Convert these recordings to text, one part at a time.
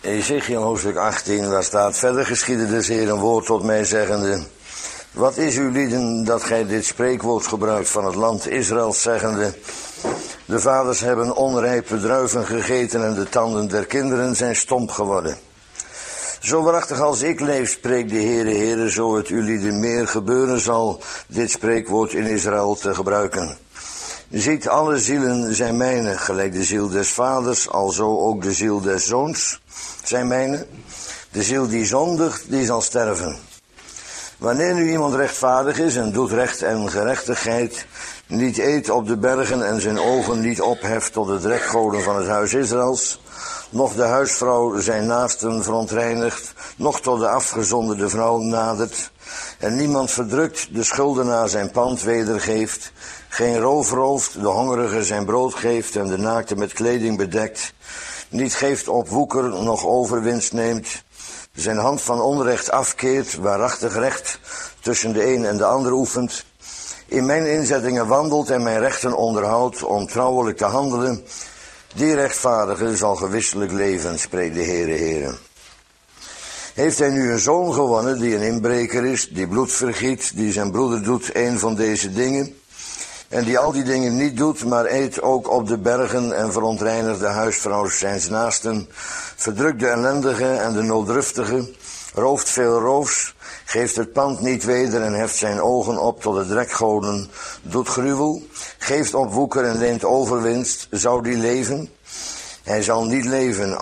Ezechiel hoofdstuk 18, waar staat: verder geschiedde des Heeren woord tot mij zeggende: wat is uw lieden dat gij dit spreekwoord gebruikt van het land Israël, zeggende: de vaders hebben onrijpe druiven gegeten en de tanden der kinderen zijn stomp geworden. Zo waarachtig als ik leef, spreekt de Heere, zo het uw lieden meer gebeuren zal, dit spreekwoord in Israël te gebruiken. Ziet, alle zielen zijn mijne, gelijk de ziel des vaders, alzo ook de ziel des zoons zijn mijne. De ziel die zondigt, die zal sterven. Wanneer nu iemand rechtvaardig is en doet recht en gerechtigheid, niet eet op de bergen en zijn ogen niet opheft tot de drekgoden van het huis Israëls, noch de huisvrouw zijn naasten verontreinigt, noch tot de afgezonderde vrouw nadert, en niemand verdrukt de schuldenaar zijn pand wedergeeft, geen roof rooft, de hongerige zijn brood geeft en de naakte met kleding bedekt, niet geeft op woeker, noch overwinst neemt, zijn hand van onrecht afkeert, waarachtig recht tussen de een en de ander oefent, in mijn inzettingen wandelt en mijn rechten onderhoudt om trouwelijk te handelen, die rechtvaardige zal gewisselijk leven, spreekt de Heere. Heeft hij nu een zoon gewonnen die een inbreker is, die bloed vergiet, die zijn broeder doet een van deze dingen, en die al die dingen niet doet, maar eet ook op de bergen en verontreinigt de huisvrouw zijns naasten, verdrukt de ellendige en de nooddruftige, rooft veel roofs, geeft het pand niet weder en heft zijn ogen op tot de drekgoden, doet gruwel, geeft op woeker en neemt overwinst, zou die leven? Hij zal niet leven,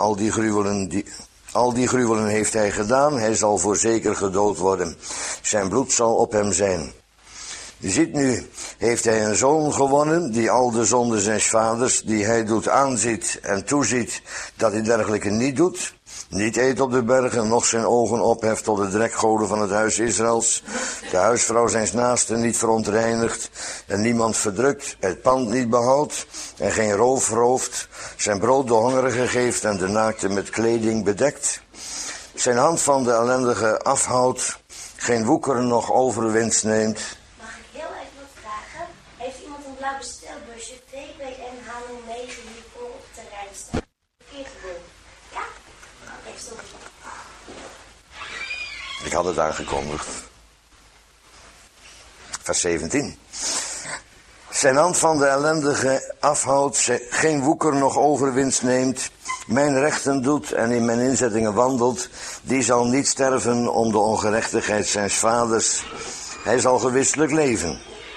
al die gruwelen heeft hij gedaan, hij zal voorzeker gedood worden, zijn bloed zal op hem zijn. Ziet nu, heeft hij een zoon gewonnen, die al de zonden zijns vaders, die hij doet aanziet en toeziet, dat hij dergelijke niet doet, niet eet op de bergen, noch zijn ogen opheft tot de drekgoden van het huis Israëls, de huisvrouw zijns naasten niet verontreinigt, en niemand verdrukt, het pand niet behoudt, en geen roof rooft, zijn brood de hongerige geeft en de naakte met kleding bedekt, zijn hand van de ellendige afhoudt, geen woeker noch overwinst neemt. Blauw bestelbusje TPN H09 hier voor op het terrein staan. Verkeerd doen. Ja? Oké, stop. Ik had het aangekondigd. Vers 17. Zijn hand van de ellendige afhoudt, geen woeker nog overwinst neemt, mijn rechten doet en in mijn inzettingen wandelt, die zal niet sterven om de ongerechtigheid zijns vaders. Hij zal gewisselijk leven.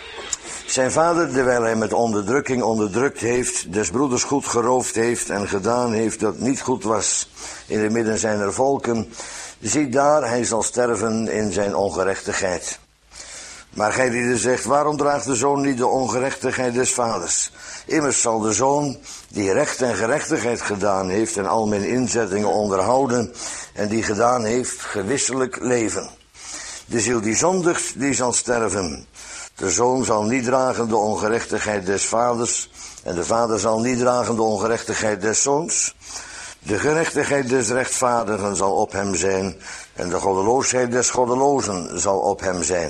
Zijn vader, terwijl hij met onderdrukking onderdrukt heeft, des broeders goed geroofd heeft en gedaan heeft dat niet goed was in het midden zijner volken, ziet daar, hij zal sterven in zijn ongerechtigheid. Maar gij die zegt, waarom draagt de zoon niet de ongerechtigheid des vaders? Immers zal de zoon, die recht en gerechtigheid gedaan heeft en al mijn inzettingen onderhouden en die gedaan heeft, gewisselijk leven. De ziel die zondigt, die zal sterven. De zoon zal niet dragen de ongerechtigheid des vaders, en de vader zal niet dragen de ongerechtigheid des zoons. De gerechtigheid des rechtvaardigen zal op hem zijn, en de goddeloosheid des goddelozen zal op hem zijn.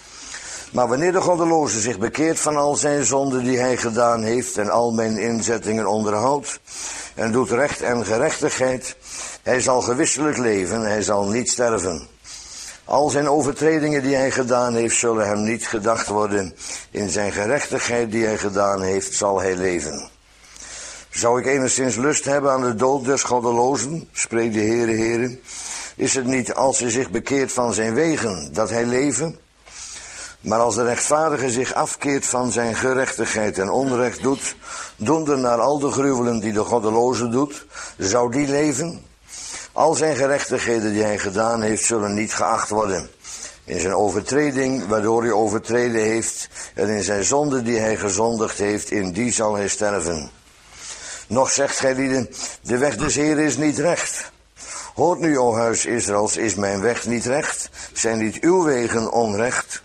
Maar wanneer de goddeloze zich bekeert van al zijn zonden die hij gedaan heeft, en al mijn inzettingen onderhoudt, en doet recht en gerechtigheid, hij zal gewisselijk leven, hij zal niet sterven. Al zijn overtredingen die hij gedaan heeft, zullen hem niet gedacht worden. In zijn gerechtigheid die hij gedaan heeft, zal hij leven. Zou ik enigszins lust hebben aan de dood des goddelozen, spreekt de Heere, is het niet als hij zich bekeert van zijn wegen, dat hij leven? Maar als de rechtvaardige zich afkeert van zijn gerechtigheid en onrecht doet, doende naar al de gruwelen die de goddeloze doet, zou die leven? Al zijn gerechtigheden die hij gedaan heeft, zullen niet geacht worden. In zijn overtreding, waardoor hij overtreden heeft, en in zijn zonde die hij gezondigd heeft, in die zal hij sterven. Nog zegt gij lieden, de weg des Heeren is niet recht. Hoort nu, o huis Israëls, is mijn weg niet recht? Zijn niet uw wegen onrecht?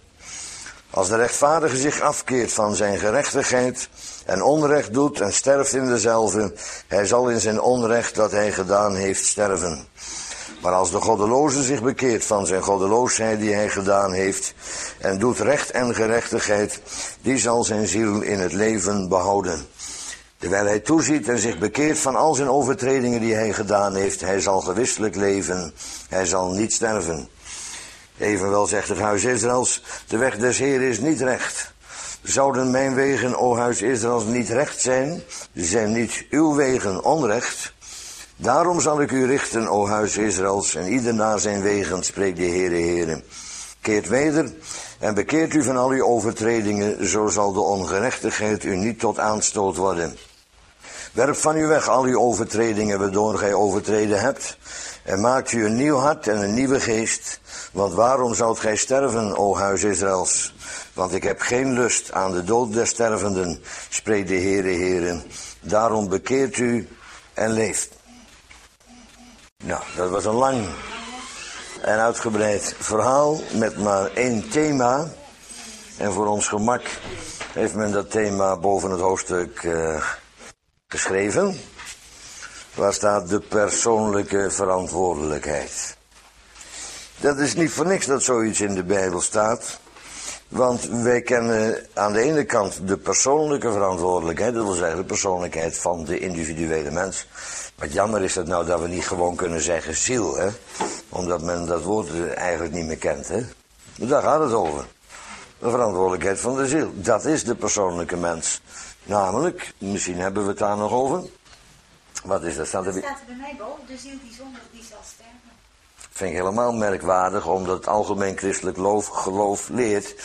Als de rechtvaardige zich afkeert van zijn gerechtigheid en onrecht doet en sterft in dezelfde, hij zal in zijn onrecht dat hij gedaan heeft sterven. Maar als de goddeloze zich bekeert van zijn goddeloosheid die hij gedaan heeft en doet recht en gerechtigheid, die zal zijn ziel in het leven behouden. Terwijl hij toeziet en zich bekeert van al zijn overtredingen die hij gedaan heeft. Hij zal gewisselijk leven, hij zal niet sterven. Evenwel zegt het huis Israëls, de weg des Heeren is niet recht. Zouden mijn wegen, o huis Israëls, niet recht zijn? Zijn niet uw wegen onrecht? Daarom zal ik u richten, o huis Israëls, en ieder naar zijn wegen, spreekt de Heere. Keert weder en bekeert u van al uw overtredingen, zo zal de ongerechtigheid u niet tot aanstoot worden. Werp van u weg al uw overtredingen waardoor gij overtreden hebt, en maakt u een nieuw hart en een nieuwe geest. Want waarom zoudt gij sterven, o huis Israëls? Want ik heb geen lust aan de dood der stervenden, spreekt de Heere. Daarom bekeert u en leeft. Nou, dat was een lang en uitgebreid verhaal met maar één thema. En voor ons gemak heeft men dat thema boven het hoofdstuk geschreven. Waar staat de persoonlijke verantwoordelijkheid. Dat is niet voor niks dat zoiets in de Bijbel staat. Want wij kennen aan de ene kant de persoonlijke verantwoordelijkheid. Dat wil zeggen de persoonlijkheid van de individuele mens. Wat jammer is het nou dat we niet gewoon kunnen zeggen ziel, hè? Omdat men dat woord eigenlijk niet meer kent, hè? Maar daar gaat het over. De verantwoordelijkheid van de ziel. Dat is de persoonlijke mens. Namelijk, misschien hebben we het daar nog over. Wat is dat? Staat er bij mij boven, de ziel die zondigt, die zal sterven. Vind ik helemaal merkwaardig, omdat het algemeen christelijk geloof leert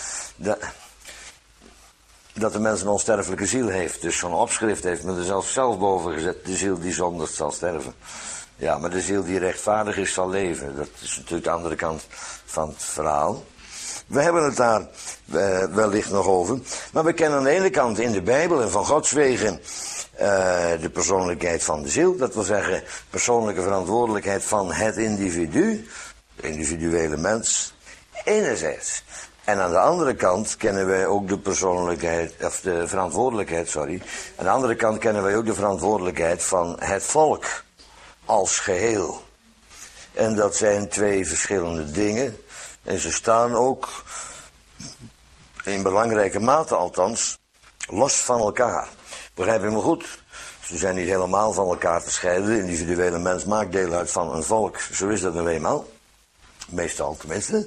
dat de mens een onsterfelijke ziel heeft. Dus zo'n opschrift heeft men er zelf boven gezet. De ziel die zondigt zal sterven. Ja, maar de ziel die rechtvaardig is zal leven. Dat is natuurlijk de andere kant van het verhaal. We hebben het daar wellicht nog over. Maar we kennen aan de ene kant in de Bijbel en van Gods wegen de persoonlijkheid van de ziel. Dat wil zeggen persoonlijke verantwoordelijkheid van het individu. De individuele mens. Enerzijds. En aan de andere kant kennen wij ook de verantwoordelijkheid. Aan de andere kant kennen wij ook de verantwoordelijkheid van het volk als geheel. En dat zijn twee verschillende dingen. En ze staan ook, in belangrijke mate althans, los van elkaar. Begrijp je me goed? Ze zijn niet helemaal van elkaar te scheiden. De individuele mens maakt deel uit van een volk. Zo is dat nu eenmaal. Meestal tenminste.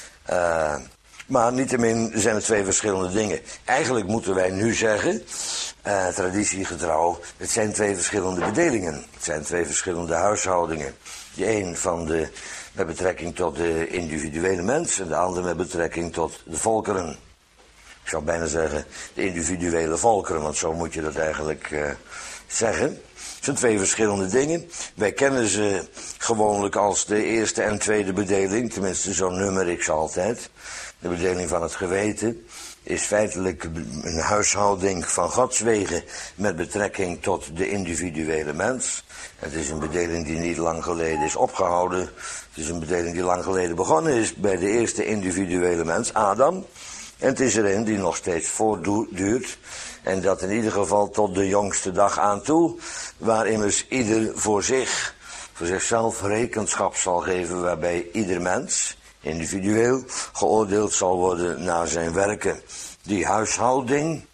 Maar niettemin zijn het twee verschillende dingen. Eigenlijk moeten wij nu zeggen, traditiegetrouw, het zijn twee verschillende bedelingen. Het zijn twee verschillende huishoudingen. De een met betrekking tot de individuele mens en de andere met betrekking tot de volkeren. Ik zou bijna zeggen de individuele volkeren, want zo moet je dat eigenlijk zeggen. Het zijn twee verschillende dingen. Wij kennen ze gewoonlijk als de eerste en tweede bedeling, tenminste zo nummer ik ze altijd. De bedeling van het geweten is feitelijk een huishouding van Gods wegen met betrekking tot de individuele mens. Het is een bedeling die niet lang geleden is opgehouden. Het is een bedeling die lang geleden begonnen is bij de eerste individuele mens, Adam. En het is er een die nog steeds voortduurt. En dat in ieder geval tot de jongste dag aan toe. Waar immers ieder voor zichzelf rekenschap zal geven. Waarbij ieder mens individueel geoordeeld zal worden naar zijn werken. Die huishouding,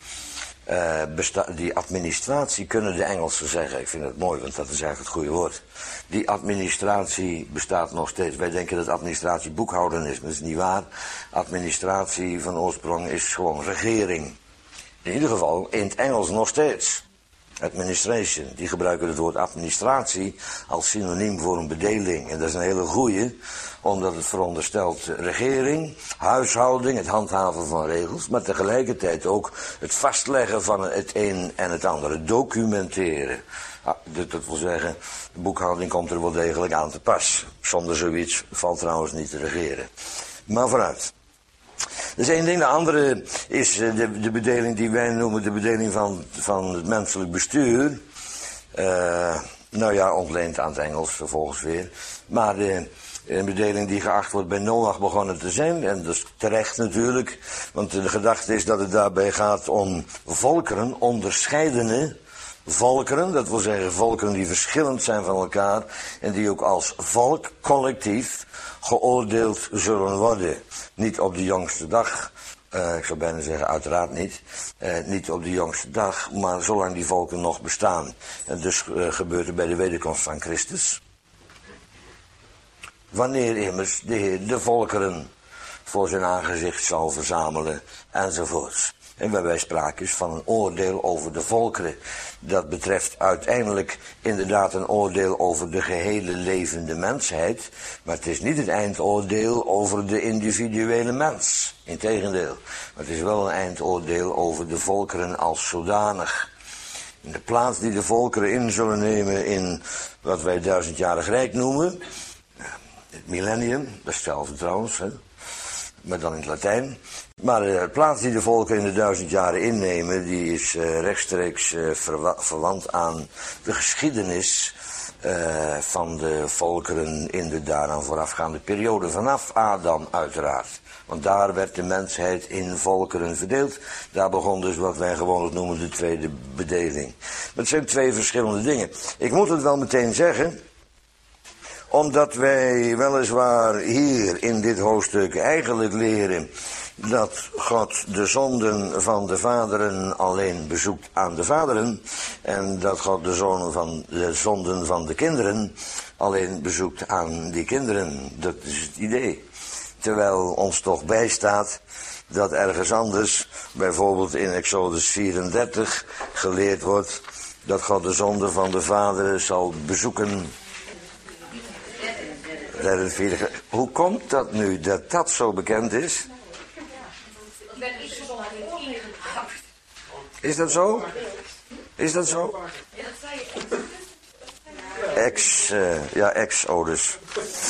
die administratie kunnen de Engelsen zeggen. Ik vind het mooi, want dat is eigenlijk het goede woord. Die administratie bestaat nog steeds. Wij denken dat administratie boekhouden is, maar dat is niet waar. Administratie van oorsprong is gewoon regering. In ieder geval in het Engels nog steeds. Administration, die gebruiken het woord administratie als synoniem voor een bedeling. En dat is een hele goeie, omdat het veronderstelt regering, huishouding, het handhaven van regels, maar tegelijkertijd ook het vastleggen van het een en het andere, documenteren. Dat wil zeggen, de boekhouding komt er wel degelijk aan te pas. Zonder zoiets valt trouwens niet te regeren. Maar vooruit. Dat is één ding. De andere is de bedeling die wij noemen de bedeling van het menselijk bestuur. Nou ja, ontleend aan het Engels vervolgens weer. Maar een bedeling die geacht wordt bij Noach begonnen te zijn. En dat is terecht natuurlijk. Want de gedachte is dat het daarbij gaat om volkeren, onderscheidene volkeren. Dat wil zeggen volkeren die verschillend zijn van elkaar. En die ook als volk, collectief, geoordeeld zullen worden. Niet op de jongste dag, Ik zou bijna zeggen, uiteraard niet. Niet op de jongste dag, maar zolang die volken nog bestaan. En dus gebeurt het bij de wederkomst van Christus. Wanneer immers de Heer de volkeren voor zijn aangezicht zal verzamelen, enzovoorts. En waarbij sprake is van een oordeel over de volkeren. Dat betreft uiteindelijk inderdaad een oordeel over de gehele levende mensheid. Maar het is niet het eindoordeel over de individuele mens. Integendeel. Maar het is wel een eindoordeel over de volkeren als zodanig. In de plaats die de volkeren in zullen nemen in wat wij 1000-jarig rijk noemen. Het millennium, dat is hetzelfde trouwens, hè? Maar dan in het Latijn. Maar de plaats die de volken in de 1000 jaren innemen, die is rechtstreeks verwant aan de geschiedenis van de volkeren in de daaraan voorafgaande periode. Vanaf Adam uiteraard. Want daar werd de mensheid in volkeren verdeeld. Daar begon dus wat wij gewoonlijk noemen de tweede bedeling. Maar het zijn twee verschillende dingen. Ik moet het wel meteen zeggen, omdat wij weliswaar hier in dit hoofdstuk eigenlijk leren dat God de zonden van de vaderen alleen bezoekt aan de vaderen. En dat God de zonden van de kinderen alleen bezoekt aan die kinderen. Dat is het idee. Terwijl ons toch bijstaat dat ergens anders, bijvoorbeeld in Exodus 34, geleerd wordt dat God de zonden van de vaderen zal bezoeken. Hoe komt dat nu dat dat zo bekend is? Is dat zo? Is dat zo? Exodus.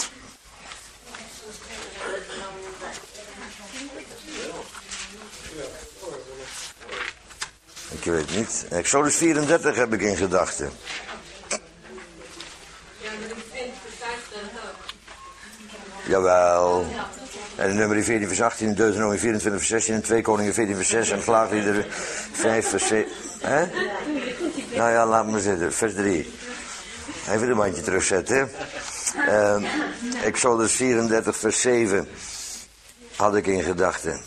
Ik weet het niet. Exodus 34 heb ik in gedachten. Jawel. En in nummer 14 vers 18, Deuteronomie 24 vers 16, en 2 Koningen 14 vers 6 en Klaagliederen 5 vers 7. Hè? Nou ja, laat maar zitten. Vers 3. Even de bandje terugzetten. Exodus 34 vers 7 had ik in gedachten.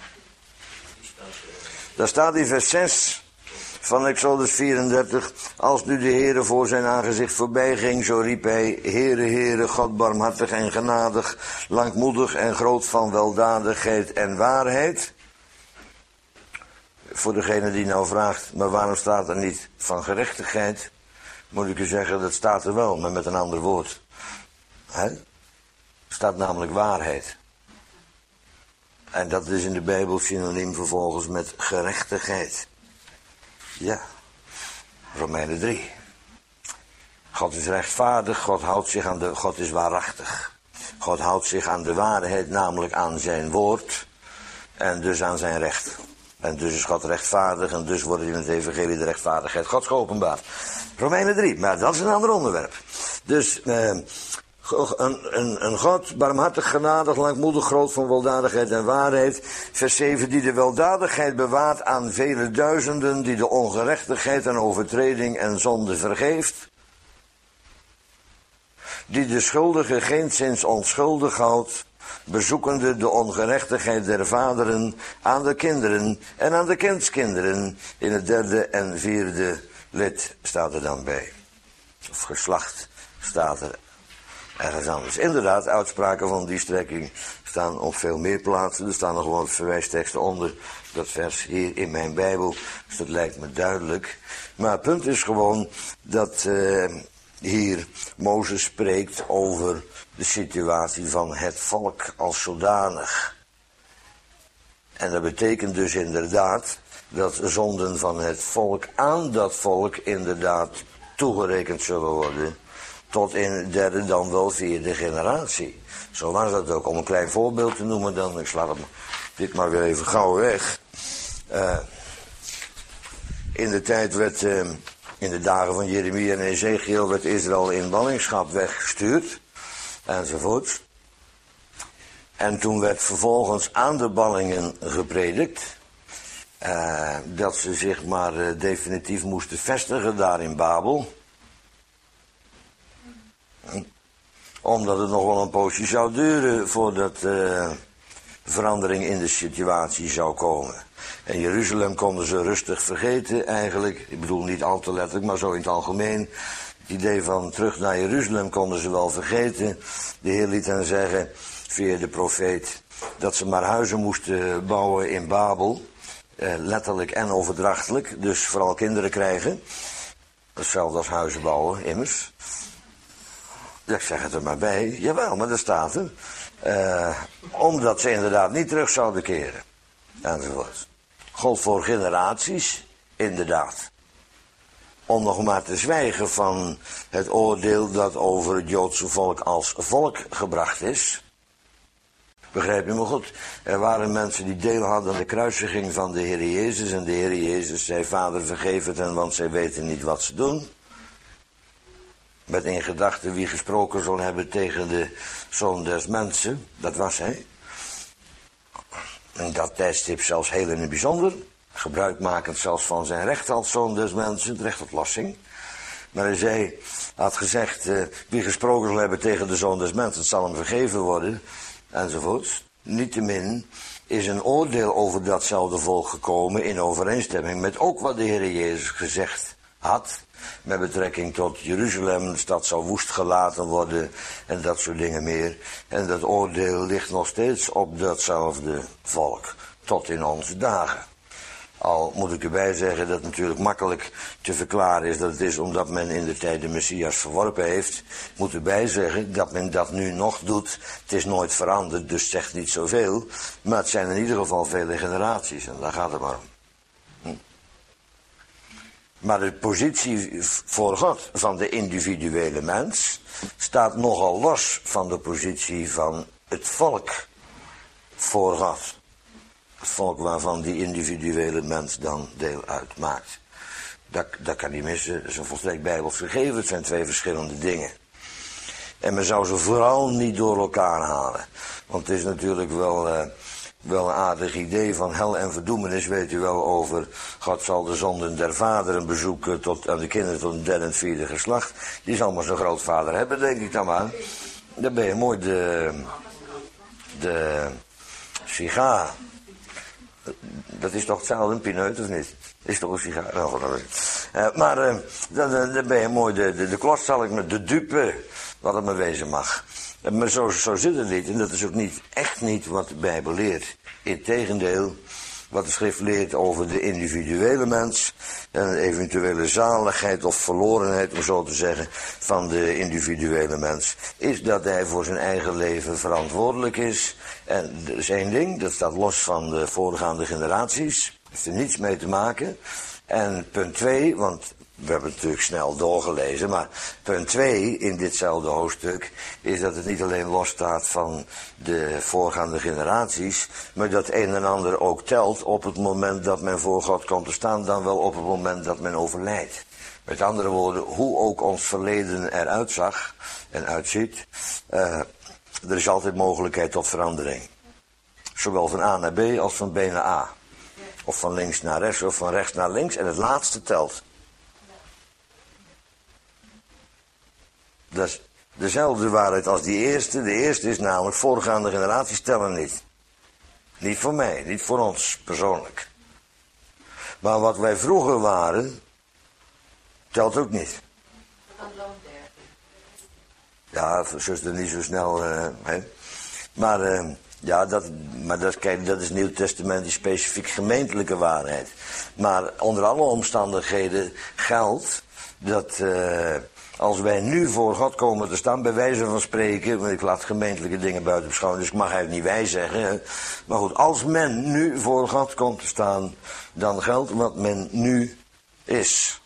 Daar staat in vers 6 van Exodus 34. Als nu de Heere voor zijn aangezicht voorbij ging, zo riep hij: Heere, Heere, God barmhartig en genadig, langmoedig en groot van weldadigheid en waarheid. Voor degene die nou vraagt, maar waarom staat er niet van gerechtigheid? Moet ik u zeggen, dat staat er wel, maar met een ander woord. Er staat namelijk waarheid. En dat is in de Bijbel synoniem vervolgens met gerechtigheid. Ja, Romeinen 3. God is rechtvaardig, God is waarachtig. God houdt zich aan de waarheid, namelijk aan zijn woord en dus aan zijn recht. En dus is God rechtvaardig en dus wordt in het evangelie de rechtvaardigheid Gods geopenbaard. Romeinen 3, maar dat is een ander onderwerp. Dus een God, barmhartig, genadig, langmoedig, groot van weldadigheid en waarheid. Vers 7, die de weldadigheid bewaart aan vele duizenden, die de ongerechtigheid en overtreding en zonde vergeeft. Die de schuldige geenszins onschuldig houdt, bezoekende de ongerechtigheid der vaderen aan de kinderen en aan de kindskinderen. In het derde en vierde lid staat er dan bij. Of geslacht staat er ergens anders. Inderdaad, uitspraken van die strekking staan op veel meer plaatsen. Er staan nog gewoon verwijsteksten onder dat vers hier in mijn Bijbel. Dus dat lijkt me duidelijk. Maar het punt is gewoon dat hier Mozes spreekt over de situatie van het volk als zodanig. En dat betekent dus inderdaad dat zonden van het volk aan dat volk inderdaad toegerekend zullen worden. Tot in derde, dan wel vierde generatie. Zo was dat ook. Om een klein voorbeeld te noemen dan, ik sla dit maar weer even gauw weg. In de tijd werd, in de dagen van Jeremia en Ezekiel, werd Israël in ballingschap weggestuurd. Enzovoort. En toen werd vervolgens aan de ballingen gepredikt. Dat ze zich maar definitief moesten vestigen daar in Babel. Omdat het nog wel een poosje zou duren verandering in de situatie zou komen. En Jeruzalem konden ze rustig vergeten eigenlijk. Ik bedoel niet al te letterlijk, maar zo in het algemeen. Het idee van terug naar Jeruzalem konden ze wel vergeten. De Heer liet hen zeggen, via de profeet, dat ze maar huizen moesten bouwen in Babel. Letterlijk en overdrachtelijk. Dus vooral kinderen krijgen. Hetzelfde als huizen bouwen, immers. Ja, ik zeg het er maar bij. Jawel, maar dat staat er. Omdat ze inderdaad niet terug zouden keren. Enzovoort. God voor generaties, inderdaad. Om nog maar te zwijgen van het oordeel dat over het Joodse volk als volk gebracht is. Begrijp je me goed? Er waren mensen die deel hadden aan de kruisiging van de Heer Jezus. En de Heer Jezus zei, Vader vergeef het hen, want zij weten niet wat ze doen. Met in gedachten wie gesproken zal hebben tegen de Zoon des Mensen. Dat was hij. En dat tijdstip zelfs heel in het bijzonder. Gebruikmakend zelfs van zijn recht als Zoon des Mensen, het recht tot lossing. Maar hij had gezegd, wie gesproken zal hebben tegen de Zoon des Mensen, het zal hem vergeven worden. Enzovoort. Niettemin is een oordeel over datzelfde volk gekomen in overeenstemming met ook wat de Heer Jezus gezegd had. Met betrekking tot Jeruzalem, de stad zal woest gelaten worden en dat soort dingen meer. En dat oordeel ligt nog steeds op datzelfde volk, tot in onze dagen. Al moet ik erbij zeggen dat het natuurlijk makkelijk te verklaren is dat het is omdat men in de tijd de Messias verworpen heeft. Moet erbij zeggen dat men dat nu nog doet. Het is nooit veranderd, dus zegt niet zoveel. Maar het zijn in ieder geval vele generaties en daar gaat het maar om. Maar de positie voor God van de individuele mens staat nogal los van de positie van het volk voor God. Het volk waarvan die individuele mens dan deel uitmaakt. Dat kan niet missen, dat is een volstrekt bijbels gegeven, het zijn twee verschillende dingen. En men zou ze vooral niet door elkaar halen. Want het is natuurlijk wel een aardig idee van hel en verdoemenis, weet u wel, over God zal de zonden der vaderen bezoeken aan de kinderen tot het derde en vierde geslacht. Die zal maar zijn grootvader hebben, denk ik dan maar. Dan ben je mooi de sigaar. Dat is toch hetzelfde, een pineut of niet? Is toch een sigaar? Maar dan ben je mooi de klos, zal ik met de dupe, wat het maar wezen mag. Maar zo zit het niet. En dat is ook echt niet wat de Bijbel leert. Integendeel, wat de schrift leert over de individuele mens. En een eventuele zaligheid of verlorenheid, om zo te zeggen, van de individuele mens. Is dat hij voor zijn eigen leven verantwoordelijk is. En dat is één ding, dat staat los van de voorgaande generaties. Heeft er niets mee te maken. En punt 2, want we hebben het natuurlijk snel doorgelezen, maar punt 2 in ditzelfde hoofdstuk is dat het niet alleen losstaat van de voorgaande generaties, maar dat een en ander ook telt op het moment dat men voor God komt te staan, dan wel op het moment dat men overlijdt. Met andere woorden, hoe ook ons verleden eruit zag en uitziet, er is altijd mogelijkheid tot verandering. Zowel van A naar B als van B naar A. Of van links naar rechts of van rechts naar links en het laatste telt. Dat is dezelfde waarheid als die eerste. De eerste is namelijk, voorgaande generaties tellen niet. Niet voor mij, niet voor ons persoonlijk. Maar wat wij vroeger waren, telt ook niet. Ja, zuster, niet zo snel. Hè. Maar dat is Nieuwtestamentisch specifiek gemeentelijke waarheid. Maar onder alle omstandigheden geldt dat als wij nu voor God komen te staan, bij wijze van spreken, want ik laat gemeentelijke dingen buiten beschouwen, dus ik mag eigenlijk niet wij zeggen. Hè. Maar goed, als men nu voor God komt te staan, dan geldt wat men nu is.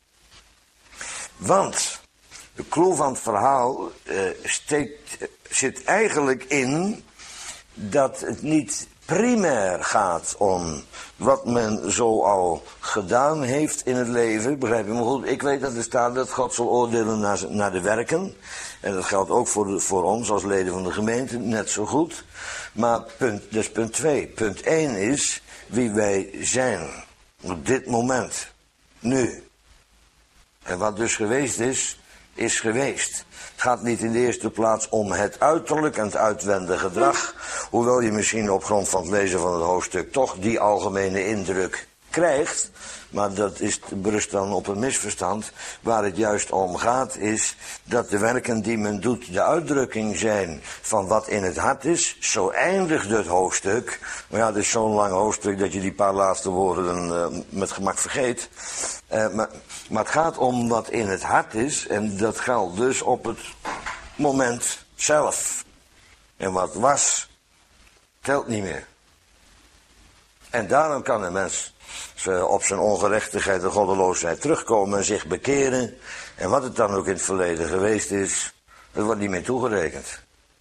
Want de clue van het verhaal zit eigenlijk in dat het niet primair gaat om wat men zo al gedaan heeft in het leven. Begrijp je me goed? Ik weet dat er staat dat God zal oordelen naar de werken. En dat geldt ook voor ons als leden van de gemeente, net zo goed. Maar punt 2. Punt 1 is wie wij zijn. Op dit moment. Nu. En wat dus geweest is, is geweest. Het gaat niet in de eerste plaats om het uiterlijk en het uitwendige gedrag. Hoewel je misschien op grond van het lezen van het hoofdstuk toch die algemene indruk krijgt. Maar dat berust dan op een misverstand. Waar het juist om gaat is dat de werken die men doet de uitdrukking zijn van wat in het hart is. Zo eindigt het hoofdstuk. Maar ja, het is zo'n lang hoofdstuk dat je die paar laatste woorden dan met gemak vergeet. Maar het gaat om wat in het hart is. En dat geldt dus op het moment zelf. En wat was, telt niet meer. En daarom kan een mens op zijn ongerechtigheid en goddeloosheid terugkomen en zich bekeren. En wat het dan ook in het verleden geweest is, dat wordt niet meer toegerekend.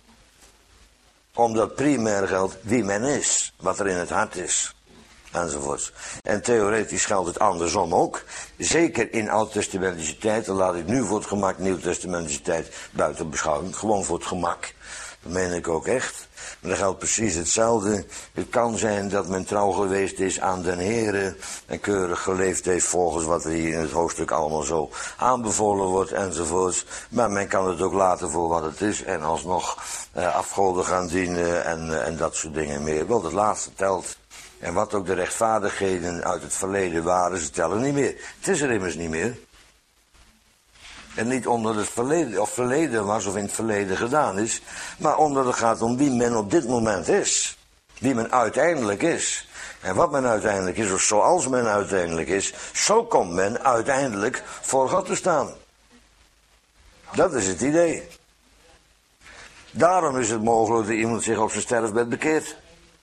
Omdat primair geldt wie men is, wat er in het hart is, enzovoorts. En theoretisch geldt het andersom ook. Zeker in oud-testamentische tijd, dan laat ik nu voor het gemak nieuw-testamentische tijd buiten beschouwing. Gewoon voor het gemak. Dat meen ik ook echt. Maar dan geldt precies hetzelfde. Het kan zijn dat men trouw geweest is aan den Heere en keurig geleefd heeft volgens wat er hier in het hoofdstuk allemaal zo aanbevolen wordt enzovoorts. Maar men kan het ook laten voor wat het is en alsnog afgoden gaan dienen en dat soort dingen meer. Wel, het laatste telt. En wat ook de rechtvaardigheden uit het verleden waren, ze tellen niet meer. Het is er immers niet meer. En niet omdat het verleden was of in het verleden gedaan is, maar omdat het gaat om wie men op dit moment is. Wie men uiteindelijk is. En wat men uiteindelijk is, of zoals men uiteindelijk is, zo komt men uiteindelijk voor God te staan. Dat is het idee. Daarom is het mogelijk dat iemand zich op zijn sterfbed bekeert.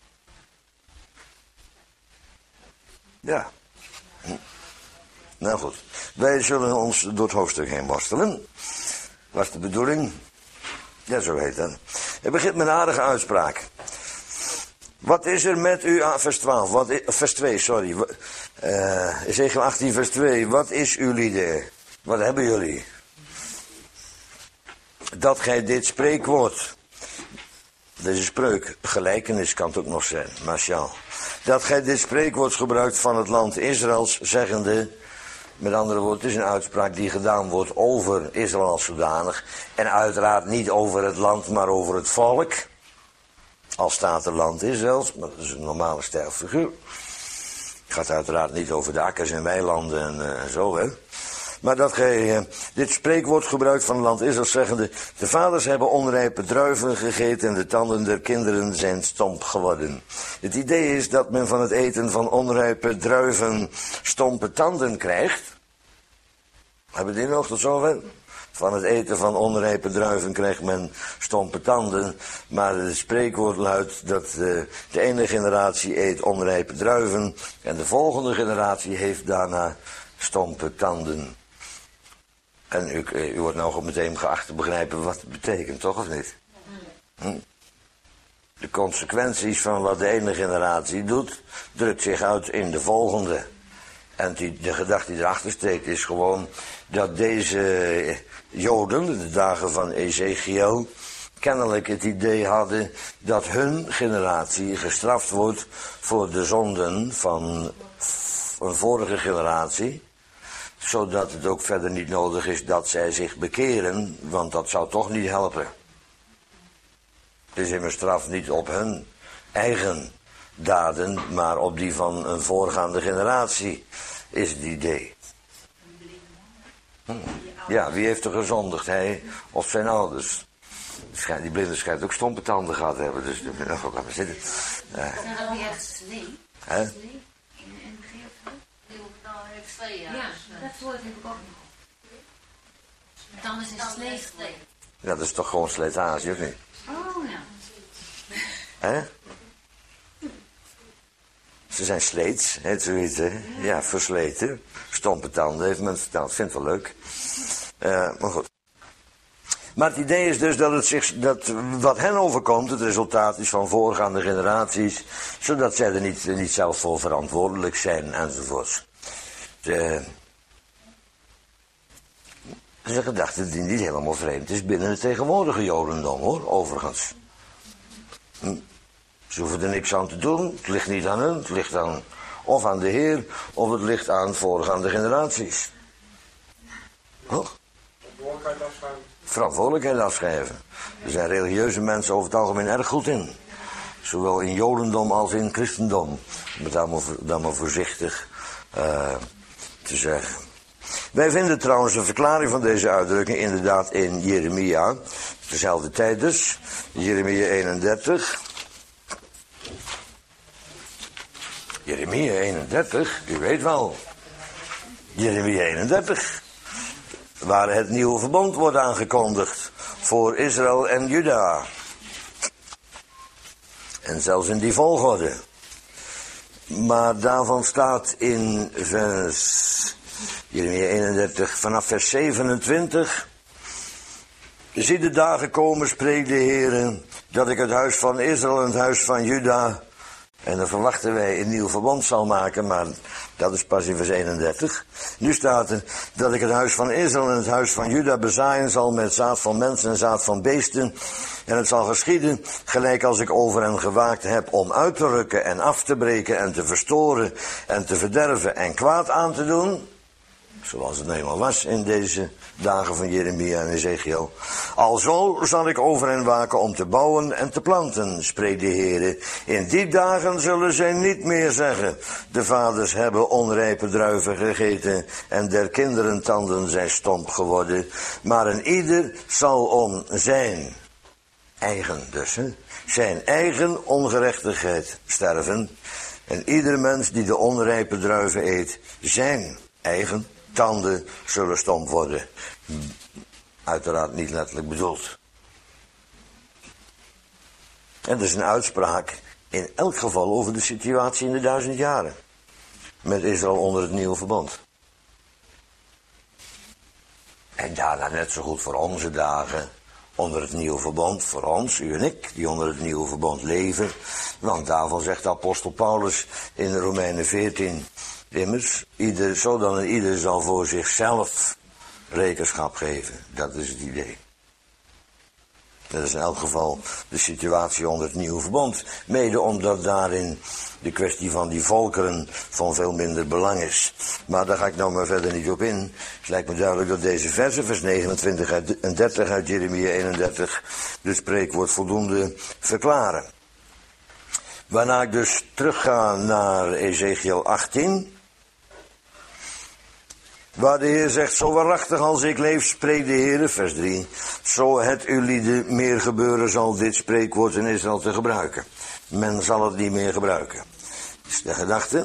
Ja. Nou goed, wij zullen ons door het hoofdstuk heen worstelen. Was de bedoeling? Ja, zo heet dat. Het begint met een aardige uitspraak. Wat is er met u, vers 12, vers 2, sorry. Ezechiel 18, vers 2. Wat is uw lieden? Wat hebben jullie? Dat gij dit spreekwoord. Deze spreuk, gelijkenis kan het ook nog zijn, Martial. Dat gij dit spreekwoord gebruikt van het land Israëls, zeggende. Met andere woorden, het is een uitspraak die gedaan wordt over Israël als zodanig. En uiteraard niet over het land, maar over het volk. Al staat er land Israëls, maar dat is een normale stijlfiguur. Het gaat uiteraard niet over de akkers en weilanden en zo, hè. Maar dat gij dit spreekwoord gebruikt van het land Israël, zeggende. De vaders hebben onrijpe druiven gegeten en de tanden der kinderen zijn stomp geworden. Het idee is dat men van het eten van onrijpe druiven stompe tanden krijgt. Hebben die nog tot zover? Van het eten van onrijpe druiven krijgt men stompe tanden. Maar het spreekwoord luidt dat de ene generatie eet onrijpe druiven en de volgende generatie heeft daarna stompe tanden. En u wordt nou meteen geacht te begrijpen wat het betekent, toch of niet? De consequenties van wat de ene generatie doet, drukt zich uit in de volgende. En de gedachte die erachter steekt is gewoon dat deze Joden, de dagen van Ezechiel, kennelijk het idee hadden dat hun generatie gestraft wordt voor de zonden van een vorige generatie. Zodat het ook verder niet nodig is dat zij zich bekeren, want dat zou toch niet helpen. Het is immers straf niet op hun eigen daden, maar op die van een voorgaande generatie, is het idee. Ja, wie heeft er gezondigd? Hij of zijn ouders? Die blinde schijnt ook stompe tanden gehad te hebben, dus daar moet ook aan zitten. Zijn dat niet echt slee? Hè? Ja, dat woord heb ik ook nog. Dan is het slee. Ja, dat is toch gewoon slijtage, of niet? Oh ja. Hè? Ze zijn sleets, heet zoiets, hè? Ja, versleten. Stompe tanden heeft men verteld, vindt het wel leuk. Maar goed. Maar het idee is dus dat wat hen overkomt, het resultaat is van voorgaande generaties, zodat zij er niet zelf voor verantwoordelijk zijn, enzovoorts. Het is een gedachte die niet helemaal vreemd is binnen het tegenwoordige Jodendom, hoor, overigens. Ze hoeven er niks aan te doen, het ligt niet aan hun, het ligt of aan de Heer, of het ligt aan voorgaande generaties. Toch? Door Verantwoordelijkheid afschrijven. Er zijn religieuze mensen over het algemeen erg goed in. Zowel in jodendom als in christendom. Om het dan maar voorzichtig te zeggen. Wij vinden trouwens een verklaring van deze uitdrukking inderdaad in Jeremia. Dezelfde tijd dus. Jeremia 31. Jeremia 31, u weet wel. Jeremia 31. Waar het nieuwe verbond wordt aangekondigd. Voor Israël en Juda. En zelfs in die volgorde. Maar daarvan staat in Jeremia 31 vanaf vers 27. Zie de dagen komen, spreekt de Heer, dat ik het huis van Israël en het huis van Juda, en dan verwachten wij een nieuw verbond zal maken, maar dat is pas in vers 31. Nu staat er dat ik het huis van Israël en het huis van Juda bezaaien zal met zaad van mensen en zaad van beesten. En het zal geschieden, gelijk als ik over hen gewaakt heb, om uit te rukken en af te breken en te verstoren en te verderven en kwaad aan te doen. Zoals het eenmaal was in deze dagen van Jeremia en Ezekiel. Alzo zal ik over hen waken om te bouwen en te planten, spreekt de Heer. In die dagen zullen zij niet meer zeggen, de vaders hebben onrijpe druiven gegeten en der kinderen tanden zijn stomp geworden. Maar een ieder zal om zijn eigen zijn eigen ongerechtigheid sterven. En ieder mens die de onrijpe druiven eet, zijn eigen tanden zullen stomp worden. Uiteraard niet letterlijk bedoeld. En dat is een uitspraak in elk geval over de situatie in de 1000 jaren. Met Israël onder het nieuwe verbond. En daarna net zo goed voor onze dagen onder het nieuwe verbond, voor ons, u en ik, die onder het nieuwe verbond leven. Want daarvan zegt de apostel Paulus in Romeinen 14... Immers, zodat ieder zal voor zichzelf rekenschap geven. Dat is het idee. Dat is in elk geval de situatie onder het nieuwe verbond. Mede omdat daarin de kwestie van die volkeren van veel minder belang is. Maar daar ga ik nou maar verder niet op in. Het lijkt me duidelijk dat deze versen, vers 29 en 30 uit Jeremia 31, de spreekwoord voldoende verklaren. Waarna ik dus terugga naar Ezekiel 18... waar de Heer zegt, zo waarachtig als ik leef, spreekt de Heer, vers 3, zo het ulieden meer gebeuren zal dit spreekwoord in Israël te gebruiken. Men zal het niet meer gebruiken. Dat is de gedachte.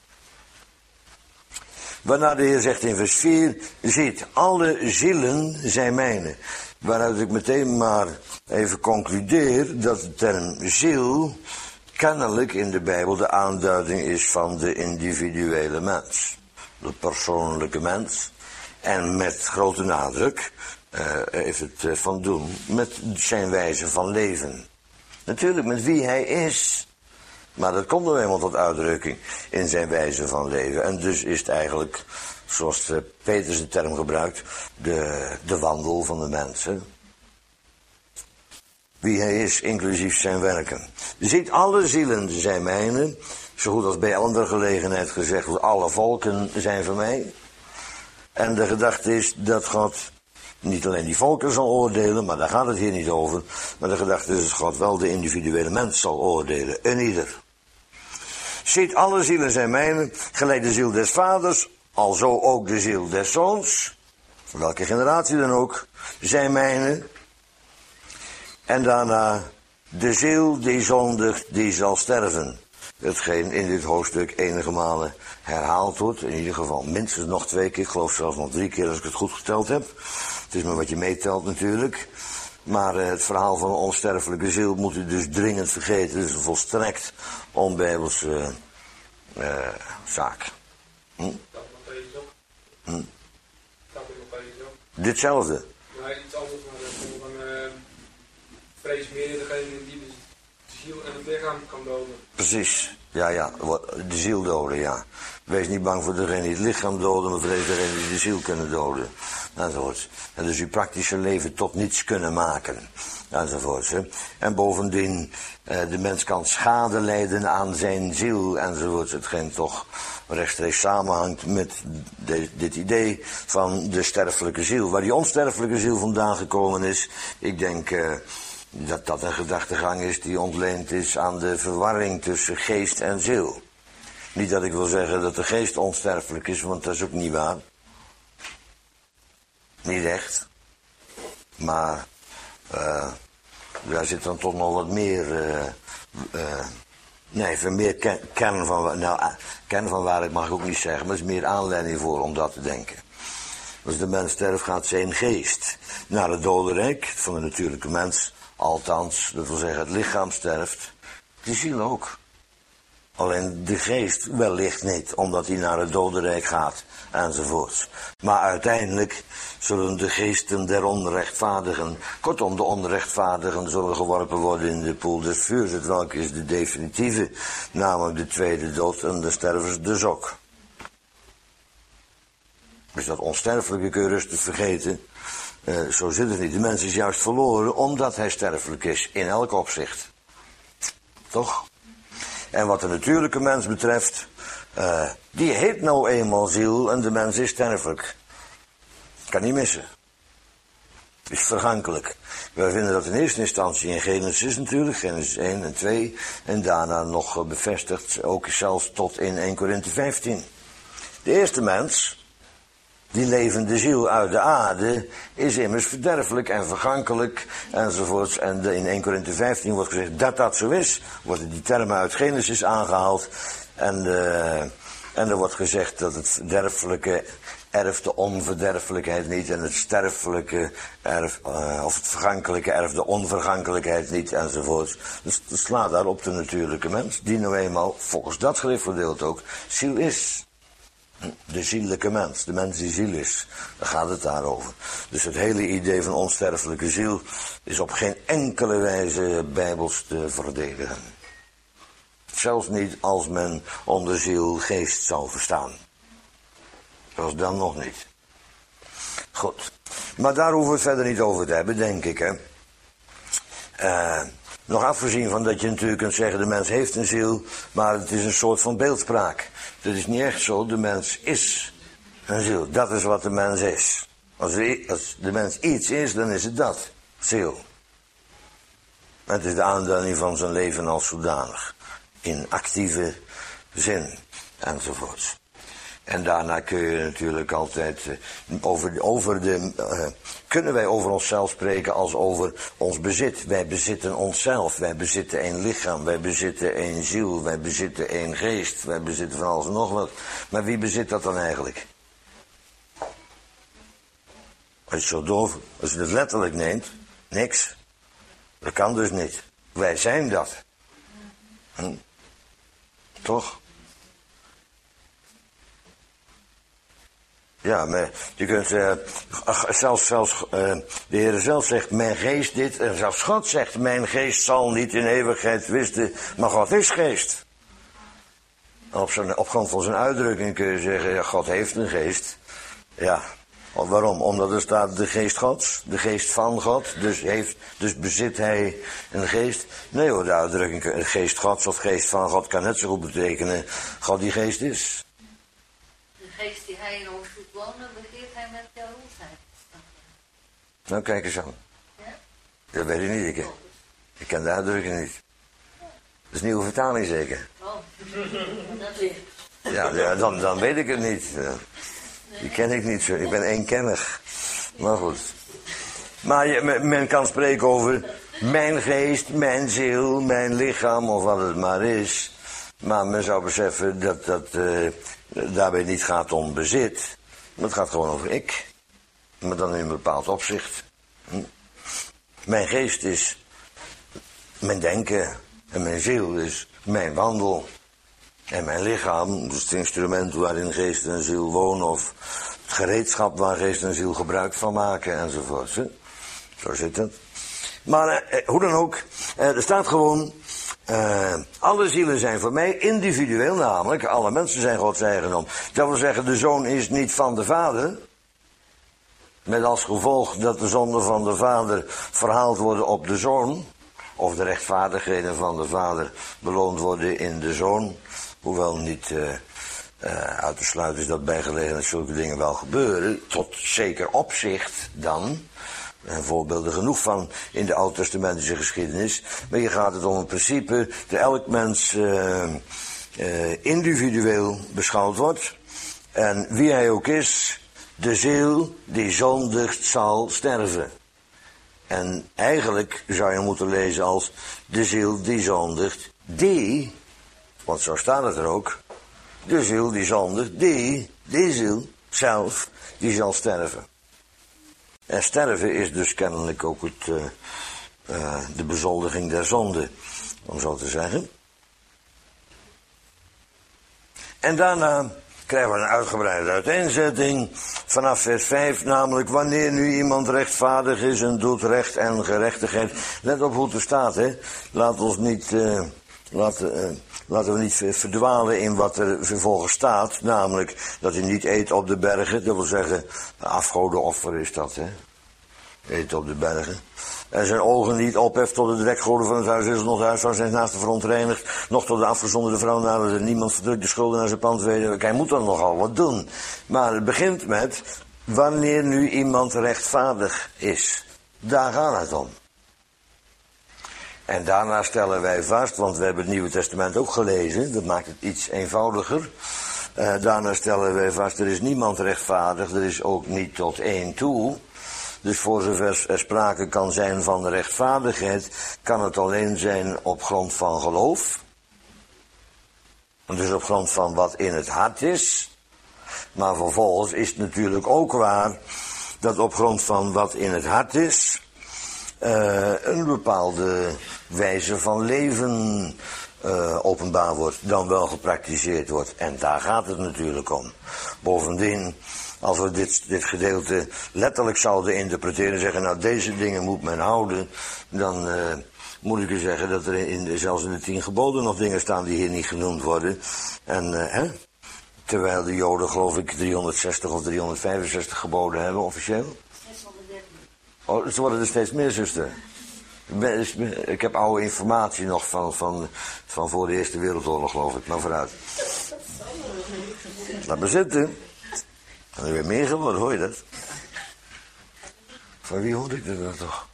Waarna de Heer zegt in vers 4, ziet, alle zielen zijn mijne. Waaruit ik meteen maar even concludeer dat de term ziel kennelijk in de Bijbel de aanduiding is van de individuele mens. De persoonlijke mens. En met grote nadruk heeft het van doen met zijn wijze van leven. Natuurlijk met wie hij is. Maar dat komt nou eenmaal tot uitdrukking in zijn wijze van leven. En dus is het eigenlijk, zoals Petrus de term gebruikt, de wandel van de mensen. Wie hij is, inclusief zijn werken. Je ziet, alle zielen zijn mijne. Zo goed als bij andere gelegenheid gezegd, alle volken zijn van mij. En de gedachte is dat God niet alleen die volken zal oordelen, maar daar gaat het hier niet over. Maar de gedachte is dat God wel de individuele mens zal oordelen, een ieder. Ziet, alle zielen zijn mijne, gelijk de ziel des vaders, alzo ook de ziel des zoons, van welke generatie dan ook, zijn mijne. En daarna, de ziel die zondigt, die zal sterven. Hetgeen in dit hoofdstuk enige malen herhaald wordt. In ieder geval minstens nog 2 keer. Ik geloof zelfs nog 3 keer als ik het goed geteld heb. Het is maar wat je meetelt natuurlijk. Maar het verhaal van een onsterfelijke ziel moet u dus dringend vergeten. Het is een volstrekt onbijbelse zaak. Ditzelfde. Nee, iets anders, maar vrees meer degene die de ziel en het lichaam kan doden. Precies. Ja, de ziel doden, ja. Wees niet bang voor degene die het lichaam doden, maar vrees degene die de ziel kunnen doden. Enzovoorts. En dus uw praktische leven tot niets kunnen maken. Enzovoorts. Hè. En bovendien, de mens kan schade lijden aan zijn ziel, enzovoorts. Hetgeen toch rechtstreeks samenhangt met dit idee van de sterfelijke ziel. Waar die onsterfelijke ziel vandaan gekomen is, ik denk dat dat een gedachtegang is die ontleend is aan de verwarring tussen geest en ziel. Niet dat ik wil zeggen dat de geest onsterfelijk is, want dat is ook niet waar. Niet echt. Maar daar zit dan toch nog wat meer... meer kern van... Nou, kern van waarheid mag ik ook niet zeggen, maar er is meer aanleiding voor om dat te denken. Als de mens sterft, gaat zijn geest naar het dodenrijk van de natuurlijke mens. Althans, dat wil zeggen, het lichaam sterft. De ziel ook. Alleen de geest wellicht niet, omdat hij naar het dodenrijk gaat, enzovoorts. Maar uiteindelijk zullen de geesten der onrechtvaardigen, kortom de onrechtvaardigen, zullen geworpen worden in de poel des vuurs, het welke is de definitieve, namelijk de tweede dood, en de sterven ze dus ook. Dus dat onsterfelijke kun je rustig vergeten. Zo zit het niet. De mens is juist verloren omdat hij sterfelijk is, in elk opzicht. Toch? En wat de natuurlijke mens betreft, die heet nou eenmaal ziel en de mens is sterfelijk. Kan niet missen. Is vergankelijk. Wij vinden dat in eerste instantie in Genesis natuurlijk, Genesis 1 en 2, en daarna nog bevestigd, ook zelfs tot in 1 Korinthe 15. De eerste mens, die levende ziel uit de aarde, is immers verderfelijk en vergankelijk enzovoorts. En in 1 Korinthe 15 wordt gezegd dat dat zo is. Worden die termen uit Genesis aangehaald. En er wordt gezegd dat het verderfelijke erft de onverderfelijkheid niet. En het sterfelijke of het vergankelijke erft de onvergankelijkheid niet enzovoorts. Dus het slaat daar op de natuurlijke mens. Die nou eenmaal, volgens dat schriftgedeelte ook, ziel is. De ziellijke mens, de mens die ziel is, daar gaat het daarover. Dus het hele idee van onsterfelijke ziel is op geen enkele wijze bijbels te verdedigen. Zelfs niet als men onder ziel geest zou verstaan. Zelfs dan nog niet. Goed, maar daar hoeven we het verder niet over te hebben, denk ik, hè. Nog afgezien van dat je natuurlijk kunt zeggen, de mens heeft een ziel, maar het is een soort van beeldspraak. Dat is niet echt zo, de mens is een ziel. Dat is wat de mens is. Als de mens iets is, dan is het dat. Ziel. Het is de aanduiding van zijn leven als zodanig. In actieve zin, enzovoorts. En daarna kun je natuurlijk altijd kunnen wij over onszelf spreken als over ons bezit. Wij bezitten onszelf, wij bezitten één lichaam, wij bezitten één ziel, wij bezitten één geest, wij bezitten van alles en nog wat. Maar wie bezit dat dan eigenlijk? Als je zo doof, als je het letterlijk neemt, niks. Dat kan dus niet. Wij zijn dat. Toch? Ja, maar je kunt zelfs de Heer zelf zegt, mijn geest dit, en zelfs God zegt, mijn geest zal niet in eeuwigheid wisten, maar God is geest. Op grond van zijn uitdrukking kun je zeggen, ja, God heeft een geest. Ja, waarom? Omdat er staat de geest Gods, de geest van God, dus bezit hij een geest. Nee hoor, de uitdrukking geest Gods of geest van God kan net zo goed betekenen, God die geest is. De geest die hij in ons doet wonen, begeert hij met jaloersheid. Nou, kijk eens aan. Ja? Dat weet ik niet, ik ken de uitdrukking niet. Dat is een nieuwe vertaling zeker. Oh, dat weer. Ja, dan weet ik het niet. Die ken ik niet zo, ik ben eenkennig. Maar goed. Maar men kan spreken over mijn geest, mijn ziel, mijn lichaam of wat het maar is. Maar men zou beseffen dat daarbij niet gaat om bezit. Maar het gaat gewoon over ik. Maar dan in een bepaald opzicht. Mijn geest is mijn denken. En mijn ziel is mijn wandel. En mijn lichaam, dus het instrument waarin geest en ziel wonen. Of het gereedschap waar geest en ziel gebruik van maken enzovoort. Zo zit het. Maar hoe dan ook, er staat gewoon... alle zielen zijn voor mij individueel, namelijk alle mensen zijn Gods eigendom. Dat wil zeggen, de zoon is niet van de vader, met als gevolg dat de zonden van de vader verhaald worden op de zoon, of de rechtvaardigheden van de vader beloond worden in de zoon, hoewel niet Uit te sluiten is dat bij gelegenheid zulke dingen wel gebeuren, tot zeker opzicht dan. En voorbeelden genoeg van in de Oud-testamentische geschiedenis. Maar hier gaat het om een principe dat elk mens individueel beschouwd wordt. En wie hij ook is, de ziel die zondigt zal sterven. En eigenlijk zou je moeten lezen als de ziel die zondigt, die, want zo staat het er ook, de ziel die zondigt, die ziel zelf, die zal sterven. En sterven is dus kennelijk ook de bezoldiging der zonde, om zo te zeggen. En daarna krijgen we een uitgebreide uiteenzetting vanaf vers 5, namelijk wanneer nu iemand rechtvaardig is en doet recht en gerechtigheid. Let op hoe het er staat, hè. Laten we niet verdwalen in wat er vervolgens staat, namelijk dat hij niet eet op de bergen, dat wil zeggen, afgodenoffer is dat, hè. Eet op de bergen. En zijn ogen niet opheft tot de dekgoden van het huis is, nog het huis van zijn naaste verontreinigt, nog tot de afgezonderde vrouw nadat er niemand verdrukt de schulden naar zijn pand weet. Hij moet dan nogal wat doen. Maar het begint met, wanneer nu iemand rechtvaardig is. Daar gaat het om. En daarna stellen wij vast, want we hebben het Nieuwe Testament ook gelezen, dat maakt het iets eenvoudiger. Daarna stellen wij vast, er is niemand rechtvaardig, er is ook niet tot één toe. Dus voor zover er sprake kan zijn van de rechtvaardigheid, kan het alleen zijn op grond van geloof. Dus op grond van wat in het hart is. Maar vervolgens is het natuurlijk ook waar dat op grond van wat in het hart is, een bepaalde wijze van leven openbaar wordt, dan wel gepraktiseerd wordt. En daar gaat het natuurlijk om. Bovendien, als we dit gedeelte letterlijk zouden interpreteren en zeggen, nou deze dingen moet men houden, dan moet ik u zeggen dat er zelfs in de 10 geboden nog dingen staan die hier niet genoemd worden. En terwijl de Joden geloof ik 360 of 365 geboden hebben officieel. 613. Oh, ze worden er steeds meer, zuster. Ik heb oude informatie nog van voor de Eerste Wereldoorlog, geloof ik. Maar vooruit. Laat maar zitten. Er is weer meer geworden, hoor je dat? Van wie hoorde ik dat toch?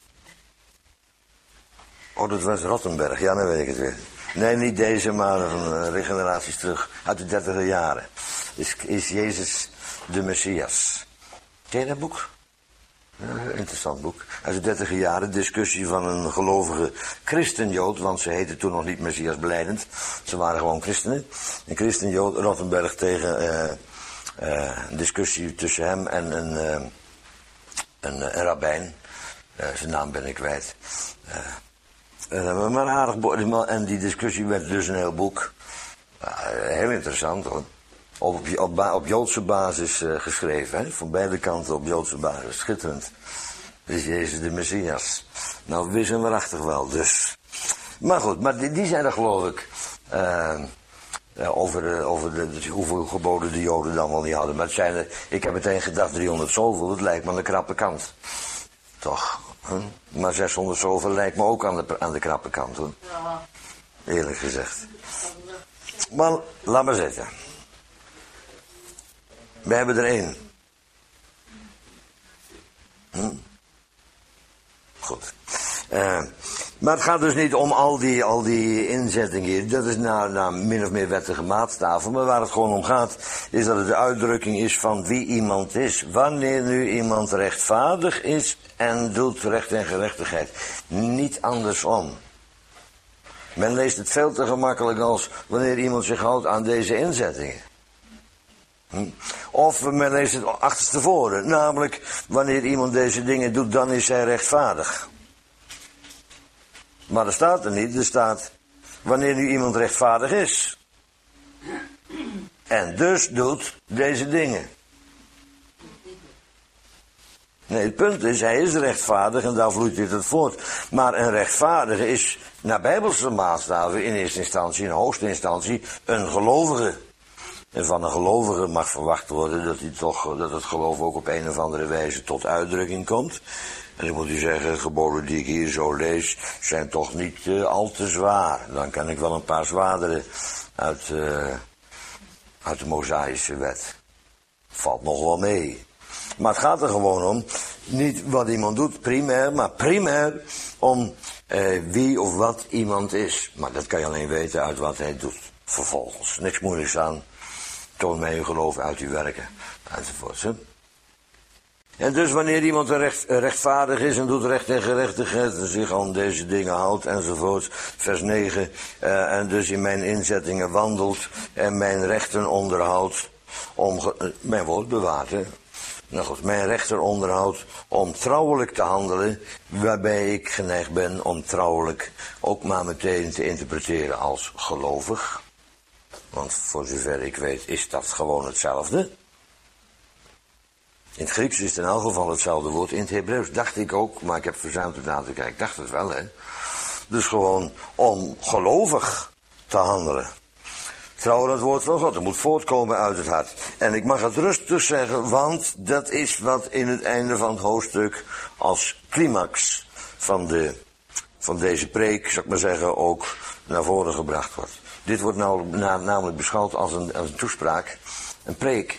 Oh, dat was Rottenberg. Ja, dan weet ik het weer. Nee, niet deze, maar generaties terug. Uit de 30e jaren. Is Jezus de Messias. Ken je dat boek? Ja, interessant boek. Uit de 30e jaren, discussie van een gelovige christenjood, want ze heten toen nog niet Messias belijdend. Ze waren gewoon christenen. Een christenjood, Rottenberg, tegen een discussie tussen hem en een rabbijn. Zijn naam ben ik kwijt. Maar aardig, en die discussie werd dus een heel boek. Heel interessant hoor. Op Joodse basis geschreven, hè? Van beide kanten op Joodse basis. Schitterend. Dus Jezus de Messias. Nou, wist en waarachtig wel, dus. Maar goed, maar die zijn er geloof ik over hoeveel geboden de Joden dan wel niet hadden. Maar het zijn er, ik heb meteen gedacht 300 zoveel, dat lijkt me aan de krappe kant. Toch? Huh? Maar 600 zoveel lijkt me ook aan de krappe kant, hoor. Ja. Eerlijk gezegd. Maar laat maar zitten. We hebben er 1. Goed. Maar het gaat dus niet om al die inzettingen hier. Dat is naar min of meer wettige maatstaven. Maar waar het gewoon om gaat, is dat het de uitdrukking is van wie iemand is. Wanneer nu iemand rechtvaardig is en doet recht en gerechtigheid. Niet andersom. Men leest het veel te gemakkelijk als wanneer iemand zich houdt aan deze inzettingen. Of men leest het achterstevoren, namelijk wanneer iemand deze dingen doet, dan is hij rechtvaardig. Maar er staat er niet, er staat wanneer nu iemand rechtvaardig is. En dus doet deze dingen. Nee, het punt is, hij is rechtvaardig en daar vloeit dit het voort. Maar een rechtvaardige is, naar bijbelse maatstaven, in eerste instantie, in hoogste instantie, een gelovige. En van een gelovige mag verwacht worden dat het geloof ook op een of andere wijze tot uitdrukking komt. En ik moet u zeggen, geboden die ik hier zo lees, zijn toch niet al te zwaar. Dan kan ik wel een paar zwaardere uit de Mosaïsche wet. Valt nog wel mee. Maar het gaat er gewoon om, niet wat iemand doet primair, maar primair om wie of wat iemand is. Maar dat kan je alleen weten uit wat hij doet. Vervolgens, niks moeilijks aan. Toon mij uw geloof uit uw werken, enzovoort. Hè? En dus wanneer iemand rechtvaardig is en doet recht en gerechtigheid en zich aan deze dingen houdt enzovoort, vers 9, en dus in mijn inzettingen wandelt en mijn rechten onderhoudt, mijn woord bewaart, hè. Nou goed, mijn rechter onderhoudt om trouwelijk te handelen, waarbij ik geneigd ben om trouwelijk ook maar meteen te interpreteren als gelovig. Want voor zover ik weet is dat gewoon hetzelfde. In het Grieks is het in elk geval hetzelfde woord. In het Hebreeuws dacht ik ook, maar ik heb verzuimd het na te kijken. Ik dacht het wel, hè. Dus gewoon om gelovig te handelen. Trouw het woord van God, dat moet voortkomen uit het hart. En ik mag het rustig zeggen, want dat is wat in het einde van het hoofdstuk als climax van deze preek, zou ik maar zeggen, ook naar voren gebracht wordt. Dit wordt namelijk beschouwd als een toespraak, een preek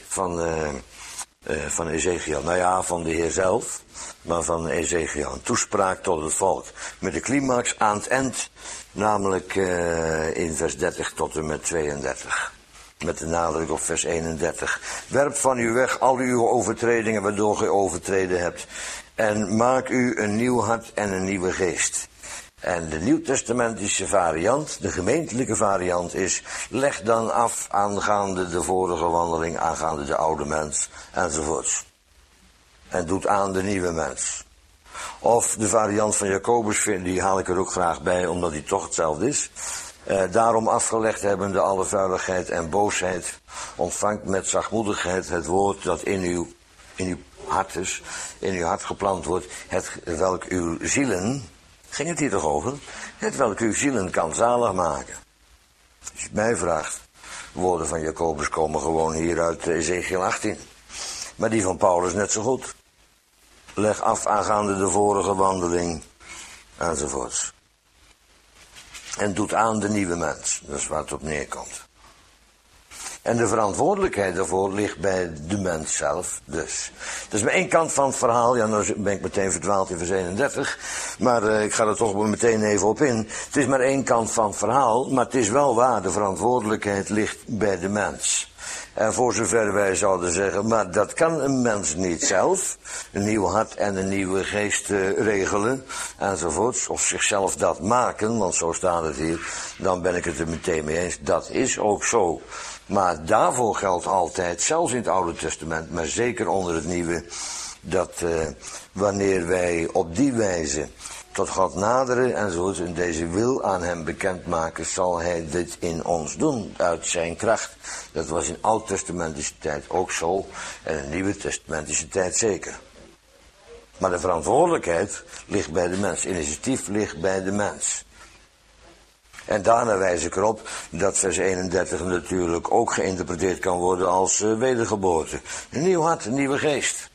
van Ezechiel. Nou ja, van de Heer zelf, maar van Ezechiel. Een toespraak tot het volk. Met de climax aan het eind, namelijk in vers 30 tot en met 32. Met de nadruk op vers 31. Werp van u weg al uw overtredingen waardoor gij overtreden hebt. En maak u een nieuw hart en een nieuwe geest. En de nieuwtestamentische variant, de gemeentelijke variant is, leg dan af aangaande de vorige wandeling, aangaande de oude mens, enzovoorts. En doet aan de nieuwe mens. Of de variant van Jacobus, die haal ik er ook graag bij, omdat die toch hetzelfde is. Daarom afgelegd hebbende alle vuiligheid en boosheid, ontvangt met zachtmoedigheid het woord dat in uw hart is, in uw hart geplant wordt, het welk uw zielen, ging het hier toch over? Het welk uw zielen kan zalig maken. Als je het mij vraagt, woorden van Jacobus komen gewoon hier uit Ezechiel 18. Maar die van Paulus net zo goed. Leg af aangaande de vorige wandeling, enzovoorts. En doet aan de nieuwe mens. Dat is waar het op neerkomt. En de verantwoordelijkheid daarvoor ligt bij de mens zelf dus. Dat is maar één kant van het verhaal. Ja, nou ben ik meteen verdwaald in vers 31. Maar ik ga er toch meteen even op in. Het is maar één kant van het verhaal. Maar het is wel waar, de verantwoordelijkheid ligt bij de mens. En voor zover wij zouden zeggen, maar dat kan een mens niet zelf. Een nieuw hart en een nieuwe geest regelen, enzovoorts. Of zichzelf dat maken, want zo staat het hier. Dan ben ik het er meteen mee eens. Dat is ook zo. Maar daarvoor geldt altijd, zelfs in het Oude Testament, maar zeker onder het Nieuwe, dat wanneer wij op die wijze tot God naderen enzovoort en deze wil aan hem bekendmaken, zal hij dit in ons doen, uit zijn kracht. Dat was in Oud-testamentische tijd ook zo en in Nieuwe Testamentische tijd zeker. Maar de verantwoordelijkheid ligt bij de mens, initiatief ligt bij de mens. En daarna wijs ik erop dat vers 31 natuurlijk ook geïnterpreteerd kan worden als wedergeboorte. Een nieuw hart, een nieuwe geest.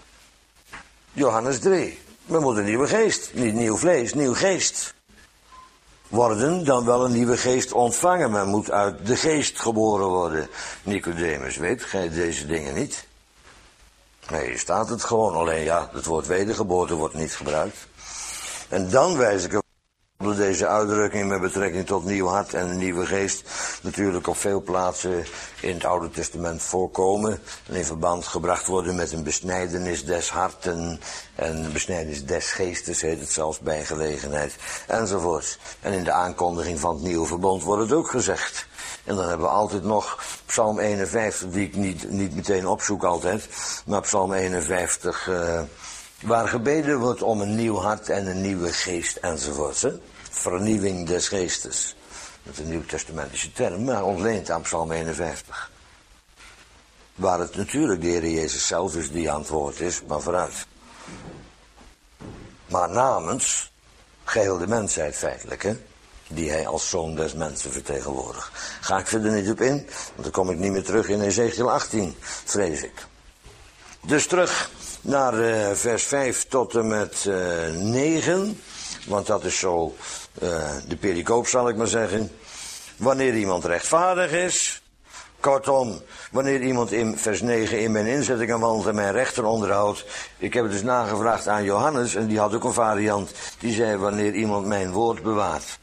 Johannes 3. We moeten een nieuwe geest, niet nieuw vlees, nieuw geest. Worden dan wel een nieuwe geest ontvangen. Men moet uit de geest geboren worden. Nicodemus, weet gij deze dingen niet? Nee, hier staat het gewoon. Alleen ja, het woord wedergeboorte wordt niet gebruikt. En dan wijs ik op deze uitdrukking met betrekking tot nieuw hart en een nieuwe geest natuurlijk op veel plaatsen in het Oude Testament voorkomen en in verband gebracht worden met een besnijdenis des harten en een besnijdenis des geestes heet het zelfs bij gelegenheid enzovoorts. En in de aankondiging van het nieuwe verbond wordt het ook gezegd. En dan hebben we altijd nog Psalm 51, die ik niet meteen opzoek altijd, maar Psalm 51... waar gebeden wordt om een nieuw hart en een nieuwe geest enzovoort. Hè? Vernieuwing des geestes. Dat is een nieuwtestamentische term, maar ontleend aan Psalm 51. Waar het natuurlijk de Heer Jezus zelf is die aan het woord is, maar vooruit. Maar namens geheel de mensheid feitelijk, hè? Die hij als zoon des mensen vertegenwoordigt. Ga ik verder niet op in, want dan kom ik niet meer terug in Ezechiel 18, vrees ik. Dus terug naar vers 5 tot en met 9. Want dat is zo de pericoop, zal ik maar zeggen. Wanneer iemand rechtvaardig is, Kortom, wanneer iemand in vers 9 in mijn inzetting wandelt en mijn rechter onderhoudt. Ik heb het dus nagevraagd aan Johannes en die had ook een variant. Die zei wanneer iemand mijn woord bewaart.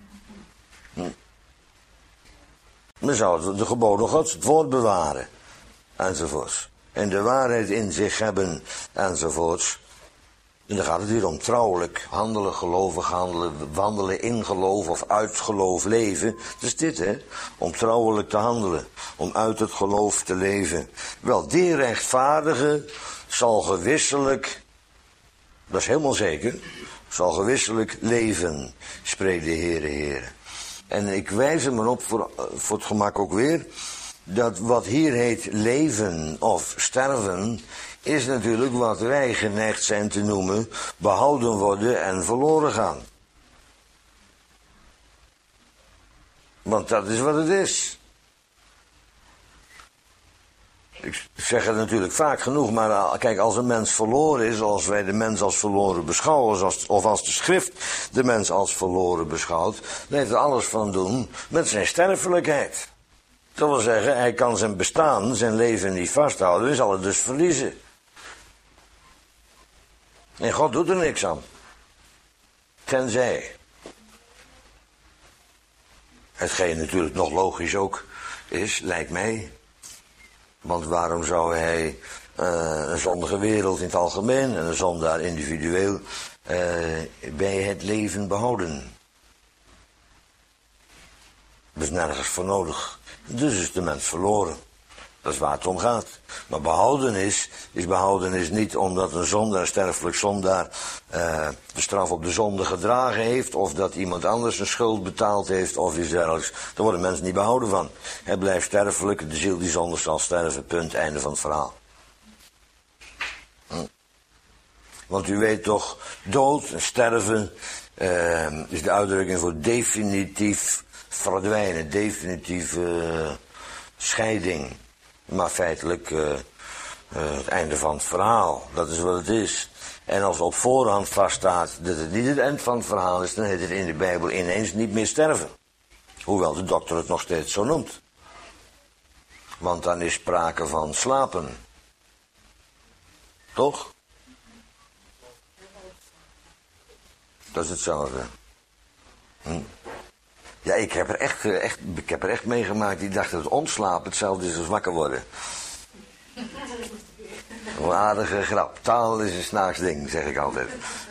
Dan zou de geboden Gods het woord bewaren. Enzovoorts. En de waarheid in zich hebben. Enzovoorts. En dan gaat het hier om trouwelijk handelen, gelovig handelen, wandelen in geloof of uit geloof leven. Dat is dit, hè? Om trouwelijk te handelen, om uit het geloof te leven. Wel, die rechtvaardige zal gewisselijk, dat is helemaal zeker, zal gewisselijk leven, spreekt de Heere. En ik wijs er maar op, voor het gemak ook weer, dat wat hier heet leven of sterven, is natuurlijk wat wij geneigd zijn te noemen behouden worden en verloren gaan. Want dat is wat het is. Ik zeg het natuurlijk vaak genoeg, maar kijk, als een mens verloren is, als wij de mens als verloren beschouwen, of als de schrift de mens als verloren beschouwt, dan heeft er alles van doen met zijn sterfelijkheid. Dat wil zeggen, hij kan zijn bestaan, zijn leven niet vasthouden, hij zal het dus verliezen. En God doet er niks aan. Tenzij. Hetgeen natuurlijk nog logisch ook is, lijkt mij. Want waarom zou hij een zondige wereld in het algemeen en een zondaar individueel bij het leven behouden? Dat is nergens voor nodig. Dus is de mens verloren. Dat is waar het om gaat. Maar behouden is niet omdat een zondaar, een sterfelijk zondaar, de straf op de zonde gedragen heeft, of dat iemand anders een schuld betaald heeft, of iets dergelijks. Daar worden mensen niet behouden van. Hij blijft sterfelijk, de ziel die zondig zal sterven, punt, einde van het verhaal. Want u weet toch, dood en sterven is de uitdrukking voor definitief verdwijnen, definitieve scheiding. Maar feitelijk het einde van het verhaal, dat is wat het is. En als op voorhand vaststaat dat het niet het eind van het verhaal is, dan heet het in de Bijbel ineens niet meer sterven. Hoewel de dokter het nog steeds zo noemt. Want dan is sprake van slapen. Toch? Dat is hetzelfde. Ja, ik heb er echt meegemaakt die dachten dat ontslapen hetzelfde is als wakker worden. Een aardige grap. Taal is een snaaks ding, zeg ik altijd.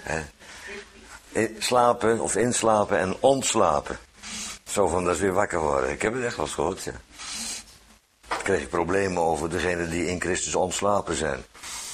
Slapen of inslapen en ontslapen. Zo van, dat is weer wakker worden. Ik heb het echt wel eens gehoord, ja. Dan kreeg ik problemen over degenen die in Christus ontslapen zijn.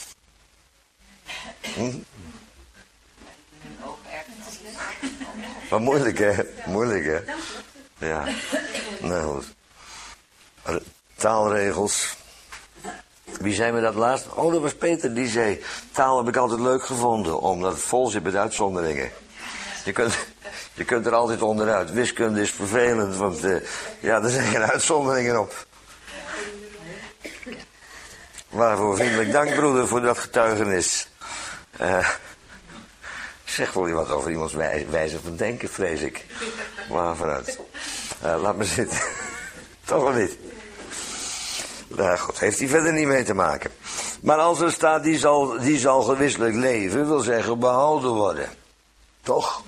Maar moeilijk, hè? Moeilijk, hè? Ja. Nou goed. Taalregels. Wie zei me dat laatst? Oh, dat was Peter, die zei, taal heb ik altijd leuk gevonden, omdat het vol zit met uitzonderingen. Je kunt er altijd onderuit. Wiskunde is vervelend, want ja, er zijn geen uitzonderingen op. Waarvoor vriendelijk dank, broeder, voor dat getuigenis. Zeg wel wat over iemands wijze van denken, vrees ik. Maar vooruit. Laat me zitten. Toch wel niet. Nou goed, heeft hij verder niet mee te maken. Maar als er staat, die zal gewisselijk leven, wil zeggen behouden worden. Toch?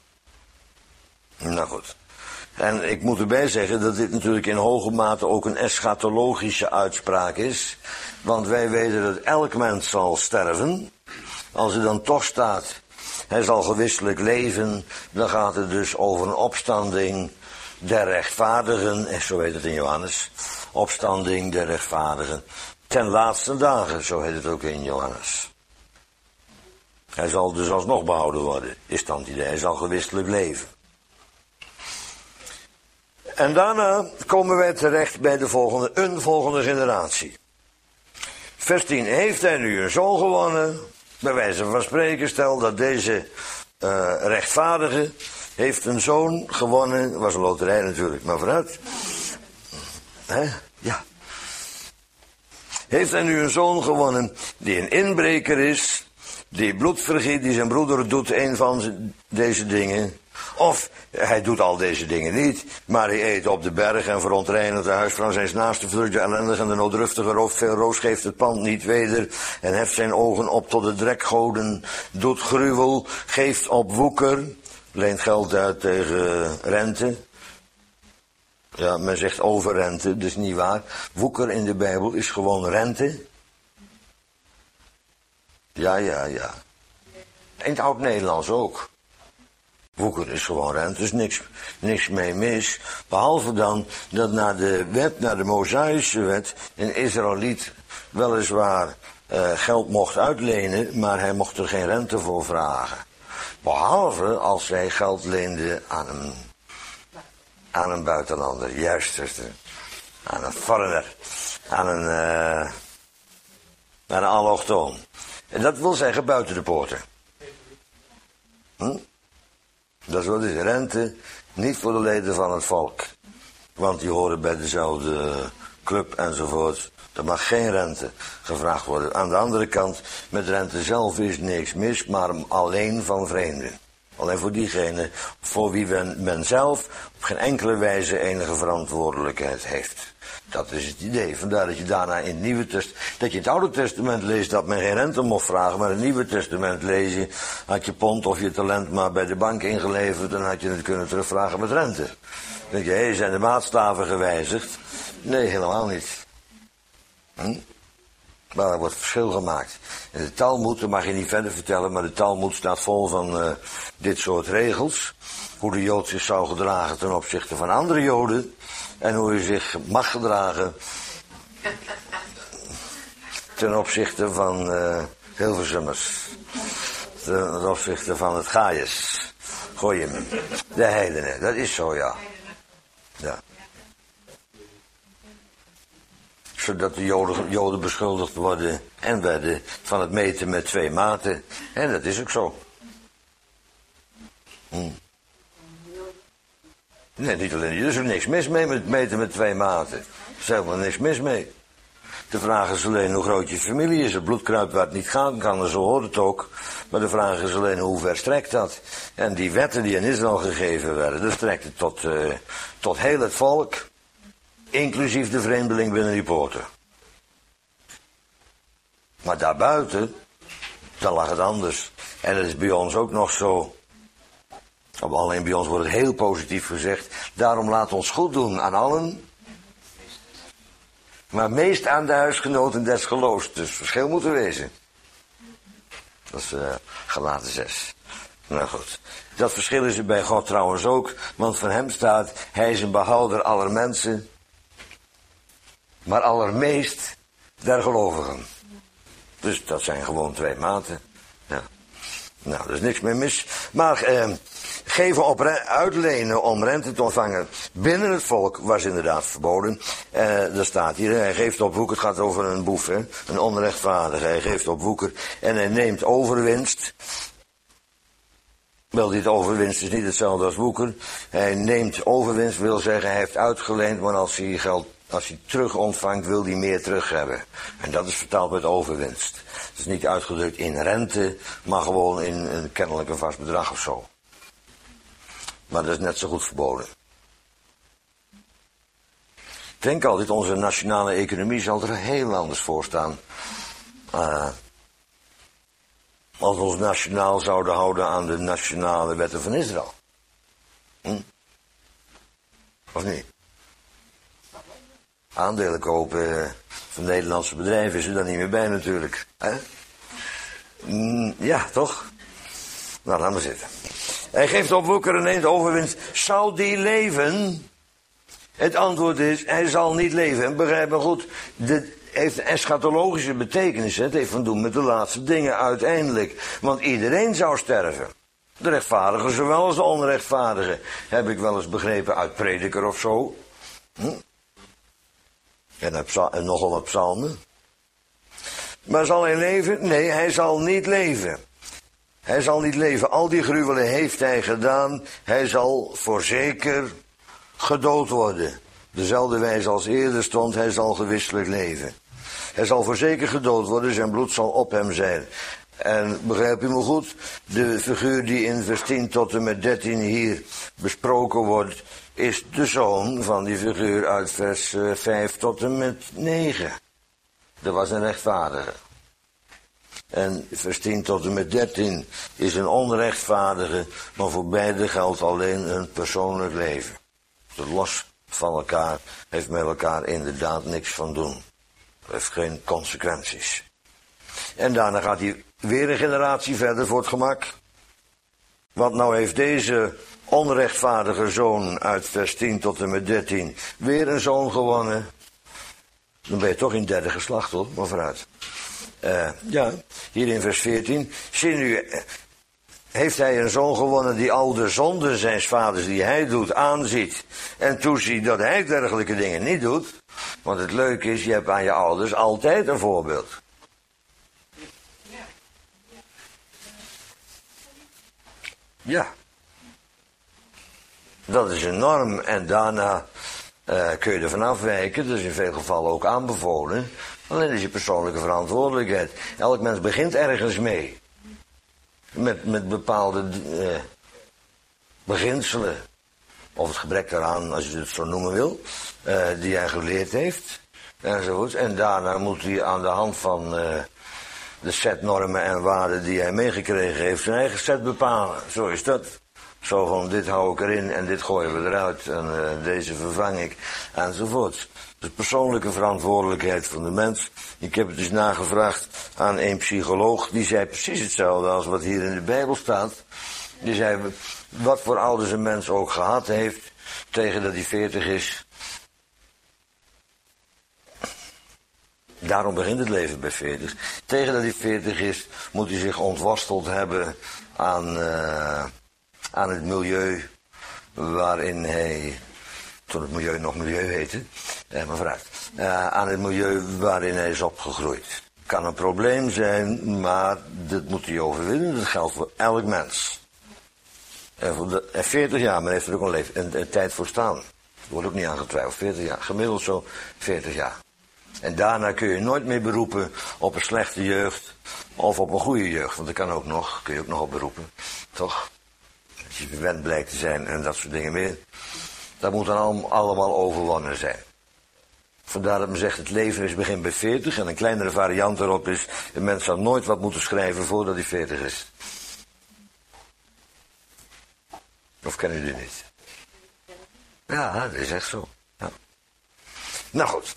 Nou goed. En ik moet erbij zeggen dat dit natuurlijk in hoge mate ook een eschatologische uitspraak is. Want wij weten dat elk mens zal sterven. Als er dan toch staat, hij zal gewisselijk leven, dan gaat het dus over een opstanding der rechtvaardigen, en zo heet het in Johannes, opstanding der rechtvaardigen, ten laatste dagen, zo heet het ook in Johannes. Hij zal dus alsnog behouden worden, is dan het idee, hij zal gewisselijk leven. En daarna komen wij terecht bij een volgende generatie. Vers 10, heeft hij nu een zoon gewonnen? Bij wijze van spreken, stel dat deze rechtvaardige heeft een zoon gewonnen. Was een loterij natuurlijk, maar vooruit. Ja. Heeft hij nu een zoon gewonnen die een inbreker is, die bloed vergiet, die zijn broeder doet een van deze dingen. Of hij doet al deze dingen niet, maar hij eet op de berg en verontreinigt de huis van zijn naaste, vlucht de ellendige en de nooddruftige, rooft veel roos, geeft het pand niet weder en heft zijn ogen op tot de drekgoden, doet gruwel, geeft op woeker, leent geld uit tegen rente. Ja, men zegt overrente, dat is niet waar. Woeker in de Bijbel is gewoon rente. Ja. In het Oud-Nederlands ook. Woeker is gewoon rente, dus niks mee mis. Behalve dan dat naar de Mosaïsche wet, een Israëliet weliswaar geld mocht uitlenen, maar hij mocht er geen rente voor vragen. Behalve als hij geld leende aan een buitenlander, juist, aan een foreigner, aan een allochtoon. En dat wil zeggen buiten de poorten. Dat is wat is rente, niet voor de leden van het volk. Want die horen bij dezelfde club enzovoort. Er mag geen rente gevraagd worden. Aan de andere kant, met rente zelf is niks mis, maar alleen van vreemden. Alleen voor diegene voor wie men zelf op geen enkele wijze enige verantwoordelijkheid heeft. Dat is het idee. Vandaar dat je daarna in het Nieuwe Testament, dat je in het Oude Testament leest dat men geen rente mocht vragen, maar in het Nieuwe Testament lees je, had je pond of je talent maar bij de bank ingeleverd, dan had je het kunnen terugvragen met rente. Dan denk je, hé, zijn de maatstaven gewijzigd? Nee, helemaal niet. Maar er wordt verschil gemaakt. In de Talmoed, dat mag je niet verder vertellen, maar de Talmoed staat vol van dit soort regels. Hoe de Jood zich zou gedragen ten opzichte van andere Joden. En hoe je zich mag gedragen ten opzichte van Hilversummers. Ten opzichte van het Gaius. Goeiem. De heidenen. Dat is zo, ja. Zodat de Joden beschuldigd worden en werden van het meten met 2 maten. En dat is ook zo. Nee, niet alleen. Er is er niks mis mee met het meten met 2 maten. Er is helemaal niks mis mee. De vraag is alleen hoe groot je familie is. Het bloed kruipt waar het niet gaan kan, en zo hoort het ook. Maar de vraag is alleen hoe ver strekt dat. En die wetten die in Israël gegeven werden, dat strekte tot heel het volk. Inclusief de vreemdeling binnen die poorten. Maar daarbuiten, dan lag het anders. En dat is bij ons ook nog zo. Alleen bij ons wordt het heel positief gezegd. Daarom laat ons goed doen aan allen. Maar meest aan de huisgenoten des geloofs. Dus verschil moet er wezen. Dat is Galaten 6. Nou goed. Dat verschil is er bij God trouwens ook. Want van hem staat, hij is een behouder aller mensen. Maar allermeest der gelovigen. Dus dat zijn gewoon 2 maten. Ja. Nou, er is niks meer mis. Maar geven op uitlenen om rente te ontvangen binnen het volk was inderdaad verboden. Er staat hier, hij geeft op woeker, het gaat over een boef, hè, een onrechtvaardige. Hij geeft op woeker en hij neemt overwinst. Wel, dit overwinst is niet hetzelfde als woeker. Hij neemt overwinst, wil zeggen hij heeft uitgeleend, maar als hij terug ontvangt, wil hij meer terug hebben. En dat is vertaald met overwinst. Het is niet uitgedrukt in rente, maar gewoon in een kennelijk een vast bedrag of zo. Maar dat is net zo goed verboden. Ik denk altijd, onze nationale economie zal er heel anders voor staan. Als we ons nationaal zouden houden aan de nationale wetten van Israël. Of niet? Aandelen kopen van Nederlandse bedrijven is er dan niet meer bij natuurlijk. Hè? Ja, toch? Nou, laat maar zitten. Hij geeft op woeker en neemt overwinst. Zal die leven? Het antwoord is, hij zal niet leven. En begrijp me goed, dit heeft een eschatologische betekenis. Het heeft van doen met de laatste dingen uiteindelijk. Want iedereen zou sterven. De rechtvaardigen zowel als de onrechtvaardigen. Heb ik wel eens begrepen uit Prediker of zo. En nogal wat psalmen. Maar zal hij leven? Nee, hij zal niet leven. Hij zal niet leven. Al die gruwelen heeft hij gedaan. Hij zal voorzeker gedood worden. Dezelfde wijze als eerder stond, hij zal gewisselijk leven. Hij zal voorzeker gedood worden, zijn bloed zal op hem zijn. En begrijp u me goed, de figuur die in vers 10 tot en met 13 hier besproken wordt, is de zoon van die figuur uit vers 5 tot en met 9. Dat was een rechtvaardige. En vers 10 tot en met 13 is een onrechtvaardige, maar voor beide geldt alleen een persoonlijk leven. Dus los van elkaar heeft met elkaar inderdaad niks van doen. Het heeft geen consequenties. En daarna gaat hij weer een generatie verder voor het gemak. Want nou heeft deze onrechtvaardige zoon uit vers 10 tot en met 13 weer een zoon gewonnen. Dan ben je toch in het derde geslacht hoor, maar vooruit. Ja, hier in vers 14. Zie nu, heeft hij een zoon gewonnen die al de zonden zijns vaders die hij doet aanziet. En toeziet dat hij dergelijke dingen niet doet. Want het leuke is, je hebt aan je ouders altijd een voorbeeld. Ja. Dat is een norm en daarna kun je ervan afwijken. Dat is in veel gevallen ook aanbevolen. Alleen is je persoonlijke verantwoordelijkheid. Elk mens begint ergens mee. Met bepaalde beginselen. Of het gebrek daaraan, als je het zo noemen wil. Die hij geleerd heeft. Enzovoort. En daarna moet hij aan de hand van de set normen en waarden die hij meegekregen heeft, zijn eigen set bepalen. Zo is dat. Zo van, dit hou ik erin en dit gooien we eruit en deze vervang ik, enzovoort. Dus persoonlijke verantwoordelijkheid van de mens. Ik heb het dus nagevraagd aan een psycholoog, die zei precies hetzelfde als wat hier in de Bijbel staat. Die zei, wat voor ouders een mens ook gehad heeft, tegen dat hij 40 is. Daarom begint het leven bij 40. Tegen dat hij 40 is, moet hij zich ontworsteld hebben aan het milieu waarin hij, toen het milieu nog milieu heette, maar vooruit, aan het milieu waarin hij is opgegroeid. Kan een probleem zijn, maar dat moet hij overwinnen. Dat geldt voor elk mens. En 40 jaar, men heeft er ook een tijd voor staan. Er wordt ook niet aan getwijfeld. 40 jaar, gemiddeld zo 40 jaar. En daarna kun je nooit meer beroepen op een slechte jeugd of op een goede jeugd. Want dat kan ook nog, kun je ook nog op beroepen. Toch? Als je gewend blijkt te zijn en dat soort dingen meer. Dat moet dan allemaal overwonnen zijn. Vandaar dat men zegt, het leven begint bij 40. En een kleinere variant erop is, een mens zou nooit wat moeten schrijven voordat hij 40 is. Of kennen jullie niet? Ja, dat is echt zo. Ja. Nou goed.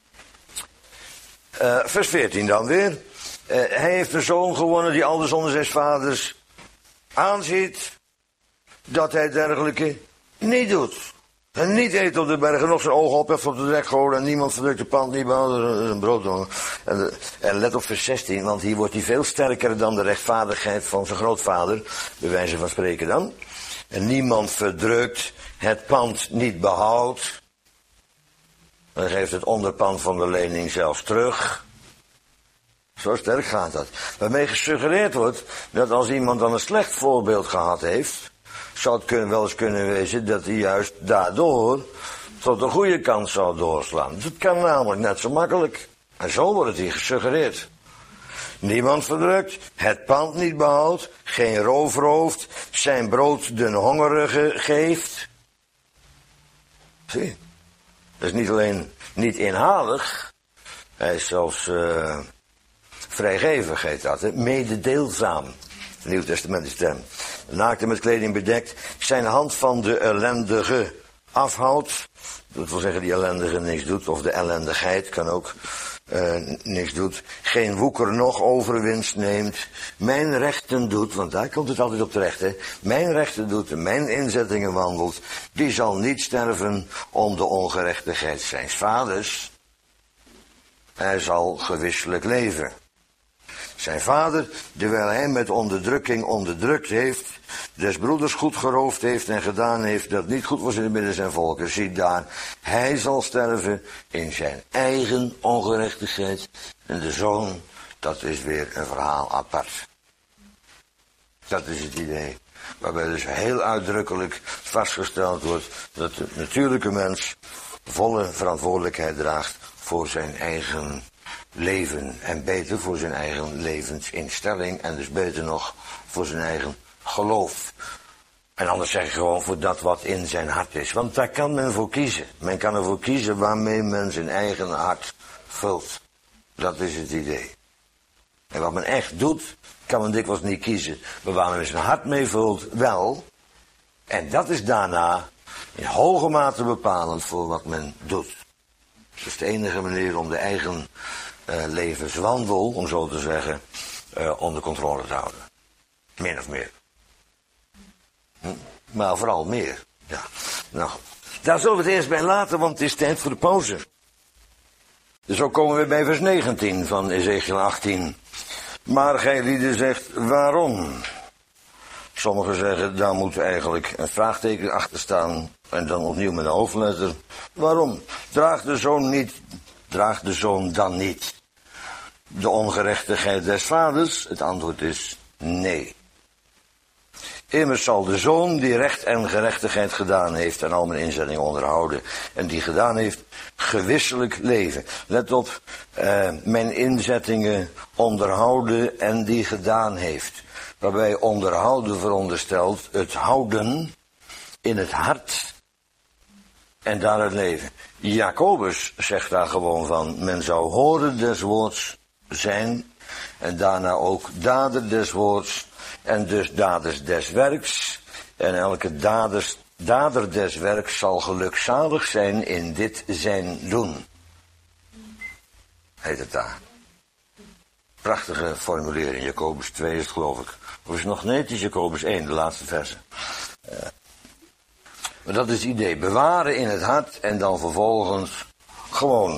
Vers 14 dan weer. Hij heeft een zoon gewonnen die al de zonden zijns vaders aanziet, dat hij dergelijke niet doet. En niet eet op de bergen, nog zijn ogen op heeft op de dek gehouden en niemand verdrukt de pand niet behouden, een brood. En let op vers 16, want hier wordt hij veel sterker dan de rechtvaardigheid van zijn grootvader, bij wijze van spreken dan. En niemand verdrukt, het pand niet behoudt. Dan geeft het onderpand van de lening zelfs terug. Zo sterk gaat dat. Waarmee gesuggereerd wordt dat als iemand dan een slecht voorbeeld gehad heeft, zou het wel eens kunnen wezen dat hij juist daardoor tot de goede kant zou doorslaan. Dat kan namelijk net zo makkelijk. En zo wordt het hier gesuggereerd. Niemand verdrukt, het pand niet behoudt, geen roof rooft, zijn brood den hongerige geeft. Zie, dat is niet alleen niet inhalig, hij is zelfs vrijgevig heet dat, hè? Mededeelzaam. Nieuw Testament is term. Naakte met kleding bedekt, zijn hand van de ellendige afhoudt. Dat wil zeggen die ellendige niks doet, of de ellendigheid kan ook niks doet. Geen woeker nog overwinst neemt. Mijn rechten doet, want daar komt het altijd op terecht, hè. Mijn rechten doet en mijn inzettingen wandelt. Die zal niet sterven om de ongerechtigheid zijns vaders. Hij zal gewisselijk leven. Zijn vader, terwijl hij met onderdrukking onderdrukt heeft, des broeders goed geroofd heeft en gedaan heeft dat niet goed was in het midden zijn volken. Ziet daar, hij zal sterven in zijn eigen ongerechtigheid. En de zoon, dat is weer een verhaal apart. Dat is het idee. Waarbij dus heel uitdrukkelijk vastgesteld wordt dat de natuurlijke mens volle verantwoordelijkheid draagt voor zijn eigen leven. En beter voor zijn eigen levensinstelling. En dus beter nog voor zijn eigen geloof. En anders zeg ik gewoon voor dat wat in zijn hart is. Want daar kan men voor kiezen. Men kan ervoor kiezen waarmee men zijn eigen hart vult. Dat is het idee. En wat men echt doet, kan men dikwijls niet kiezen. Maar waar men zijn hart mee vult, wel. En dat is daarna in hoge mate bepalend voor wat men doet. Dat is de enige manier om de eigen levenswandel, om zo te zeggen, onder controle te houden. Min of meer. Maar vooral meer. Ja. Nou, daar zullen we het eerst bij laten, want het is tijd voor de pauze. Dus zo komen we bij vers 19 van Ezekiel 18. Maar gij lieden zegt, waarom? Sommigen zeggen, daar moet eigenlijk een vraagteken achter staan. En dan opnieuw met een hoofdletter. Waarom? Draagt de zoon dan niet de ongerechtigheid des vaders? Het antwoord is nee. Immers zal de zoon die recht en gerechtigheid gedaan heeft en al mijn inzettingen onderhouden en die gedaan heeft, gewisselijk leven. Let op, mijn inzettingen onderhouden en die gedaan heeft. Waarbij onderhouden veronderstelt het houden in het hart en daaruit leven. Jacobus zegt daar gewoon van, men zou horen des woords zijn en daarna ook dader des woords. En dus daders des werks. En elke dader des werks zal gelukzalig zijn in dit zijn doen. Heet het daar. Prachtige formulering. Jacobus 2 is het, geloof ik. Of is het nog nee, het is Jacobus 1, de laatste verse. Maar dat is het idee. Bewaren in het hart en dan vervolgens gewoon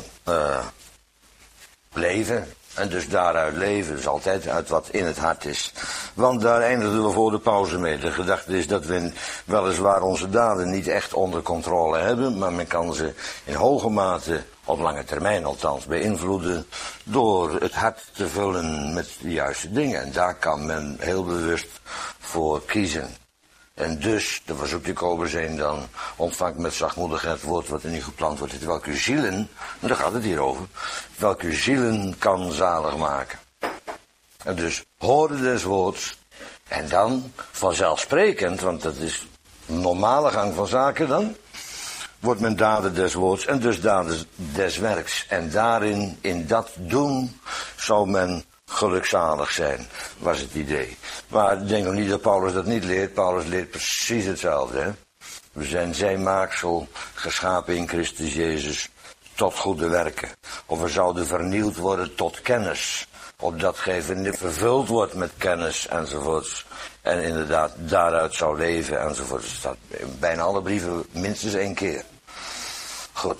leven. En dus daaruit leven, dus altijd uit wat in het hart is. Want daar eindigden we voor de pauze mee. De gedachte is dat we weliswaar onze daden niet echt onder controle hebben, maar men kan ze in hoge mate, op lange termijn althans, beïnvloeden door het hart te vullen met de juiste dingen. En daar kan men heel bewust voor kiezen. En dus, de verzoekt Jacobus 1 dan, ontvangt met zachtmoedigheid het woord wat in u geplant wordt, terwijl uw zielen, en daar gaat het hier over, terwijl uw zielen kan zalig maken. En dus, horen des woords, en dan, vanzelfsprekend, want dat is een normale gang van zaken dan, wordt men dader des woords en dus dader des werks. En daarin, in dat doen, zou men gelukzalig zijn, was het idee. Maar ik denk nog niet dat Paulus dat niet leert. Paulus leert precies hetzelfde. Hè? We zijn zijn maaksel, geschapen in Christus Jezus, tot goede werken. Of we zouden vernieuwd worden tot kennis. Opdat gij vervuld wordt met kennis enzovoorts. En inderdaad daaruit zou leven enzovoorts. Dat staat in bijna alle brieven minstens 1 keer. Goed.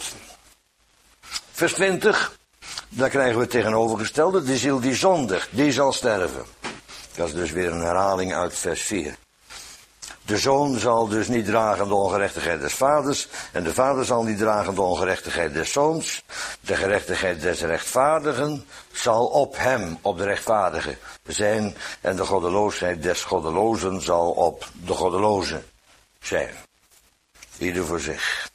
Vers 20. Daar krijgen we het tegenovergestelde. De ziel die zondigt, die zal sterven. Dat is dus weer een herhaling uit vers 4. De zoon zal dus niet dragen de ongerechtigheid des vaders. En de vader zal niet dragen de ongerechtigheid des zoons. De gerechtigheid des rechtvaardigen zal op hem, op de rechtvaardige, zijn. En de goddeloosheid des goddelozen zal op de goddeloze zijn. Ieder voor zich.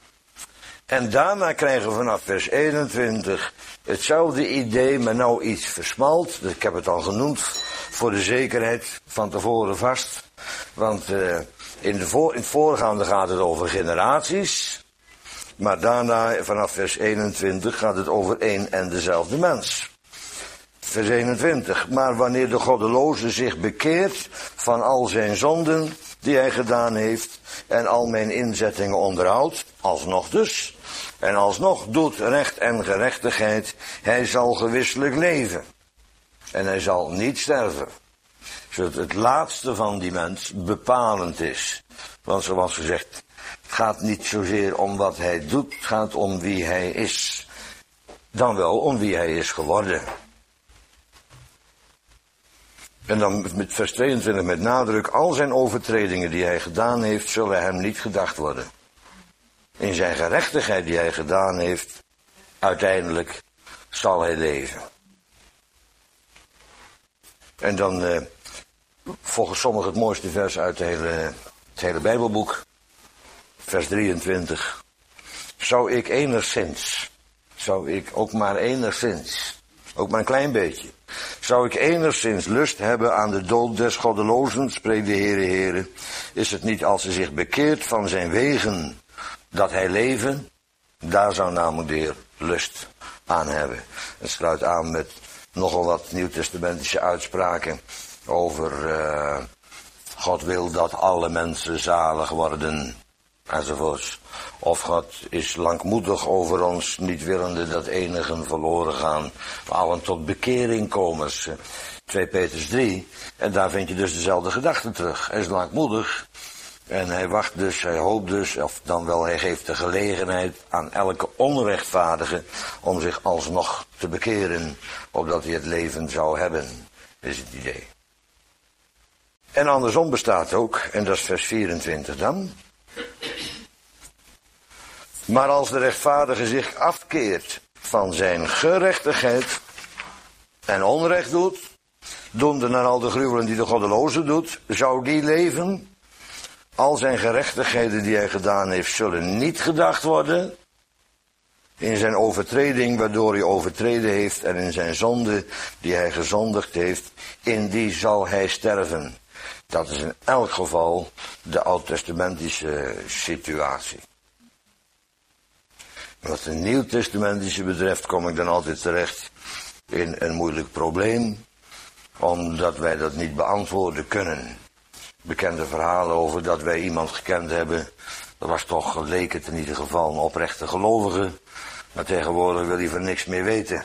En daarna krijgen we vanaf vers 21 hetzelfde idee, maar nou iets versmalt. Ik heb het al genoemd, voor de zekerheid van tevoren vast. Want in het voorgaande gaat het over generaties. Maar daarna, vanaf vers 21, gaat het over één en dezelfde mens. Vers 21. Maar wanneer de goddeloze zich bekeert van al zijn zonden die hij gedaan heeft en al mijn inzettingen onderhoudt, alsnog dus, en alsnog doet recht en gerechtigheid, hij zal gewisselijk leven. En hij zal niet sterven. Zodat het laatste van die mens bepalend is. Want zoals gezegd, het gaat niet zozeer om wat hij doet, het gaat om wie hij is. Dan wel om wie hij is geworden. En dan met vers 22 met nadruk, al zijn overtredingen die hij gedaan heeft, zullen hem niet gedacht worden. In zijn gerechtigheid die hij gedaan heeft, uiteindelijk zal hij leven. En dan volgens sommigen het mooiste vers uit het hele Bijbelboek, vers 23. Zou ik ook maar enigszins ook maar een klein beetje. Zou ik enigszins lust hebben aan de dood des goddelozen, spreekt de Heere, is het niet als hij zich bekeert van zijn wegen, dat hij leven? Daar zou namelijk de Heer lust aan hebben. Het sluit aan met nogal wat nieuwtestamentische uitspraken over God wil dat alle mensen zalig worden, enzovoorts. Of God is langmoedig over ons, niet willende dat enigen verloren gaan, maar allen tot bekering komen. 2 Petrus 3, en daar vind je dus dezelfde gedachte terug. Hij is langmoedig en hij wacht dus, hij hoopt dus, of dan wel hij geeft de gelegenheid aan elke onrechtvaardige om zich alsnog te bekeren, opdat hij het leven zou hebben, is het idee. En andersom bestaat ook, en dat is vers 24 dan. Maar als de rechtvaardige zich afkeert van zijn gerechtigheid en onrecht doet, doende naar al de gruwelen die de goddeloze doet, zou die leven? Al zijn gerechtigheden die hij gedaan heeft, zullen niet gedacht worden. In zijn overtreding waardoor hij overtreden heeft en in zijn zonde die hij gezondigd heeft, in die zal hij sterven. Dat is in elk geval de oud-testamentische situatie. Wat de nieuwtestamentische betreft kom ik dan altijd terecht in een moeilijk probleem, omdat wij dat niet beantwoorden kunnen. Bekende verhalen over dat wij iemand gekend hebben, dat was toch, leek het in ieder geval, een oprechte gelovige, maar tegenwoordig wil hij van niks meer weten.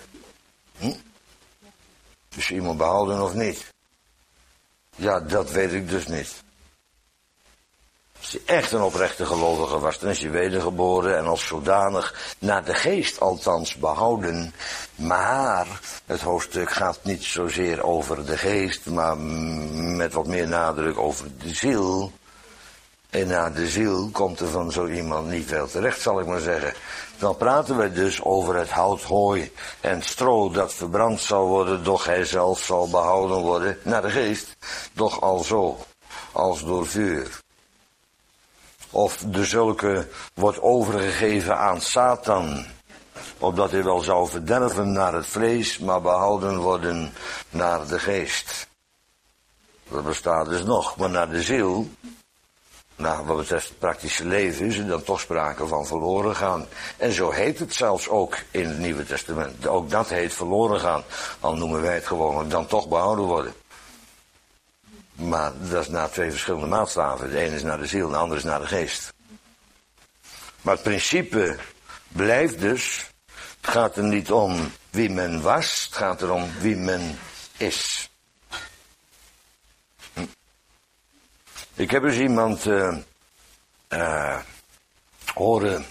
Is iemand behouden of niet? Ja, dat weet ik dus niet. Als hij echt een oprechte gelovige was, dan is hij wedergeboren en als zodanig naar de geest althans behouden. Maar het hoofdstuk gaat niet zozeer over de geest, maar met wat meer nadruk over de ziel. En naar de ziel komt er van zo iemand niet veel terecht, zal ik maar zeggen. Dan praten we dus over het hout, hooi en stro dat verbrand zal worden, doch hij zelf zal behouden worden naar de geest. Doch alzo, als door vuur. Of de zulke wordt overgegeven aan Satan, opdat hij wel zou verderven naar het vlees, maar behouden worden naar de geest. Dat bestaat dus nog, maar naar de ziel, nou, wat betreft het praktische leven is er dan toch sprake van verloren gaan. En zo heet het zelfs ook in het Nieuwe Testament. Ook dat heet verloren gaan, al noemen wij het gewoon dan toch behouden worden. Maar dat is naar 2 verschillende maatstaven. De ene is naar de ziel, de andere is naar de geest. Maar het principe blijft dus, het gaat er niet om wie men was, het gaat erom wie men is. Ik heb eens iemand horen,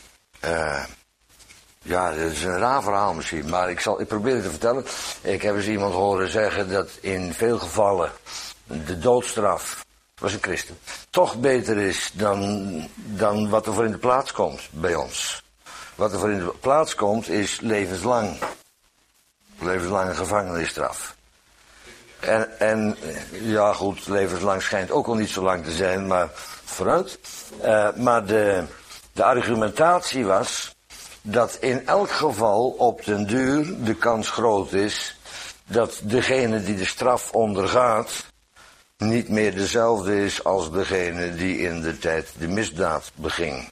ja, dat is een raar verhaal misschien, maar ik probeer het te vertellen. Ik heb eens iemand horen zeggen dat in veel gevallen de doodstraf, was een christen, toch beter is dan wat er voor in de plaats komt bij ons. Wat er voor in de plaats komt is levenslang. Levenslange gevangenisstraf. En ja goed, levenslang schijnt ook al niet zo lang te zijn, maar vooruit. Maar de argumentatie was dat in elk geval op den duur de kans groot is dat degene die de straf ondergaat niet meer dezelfde is als degene die in de tijd de misdaad beging.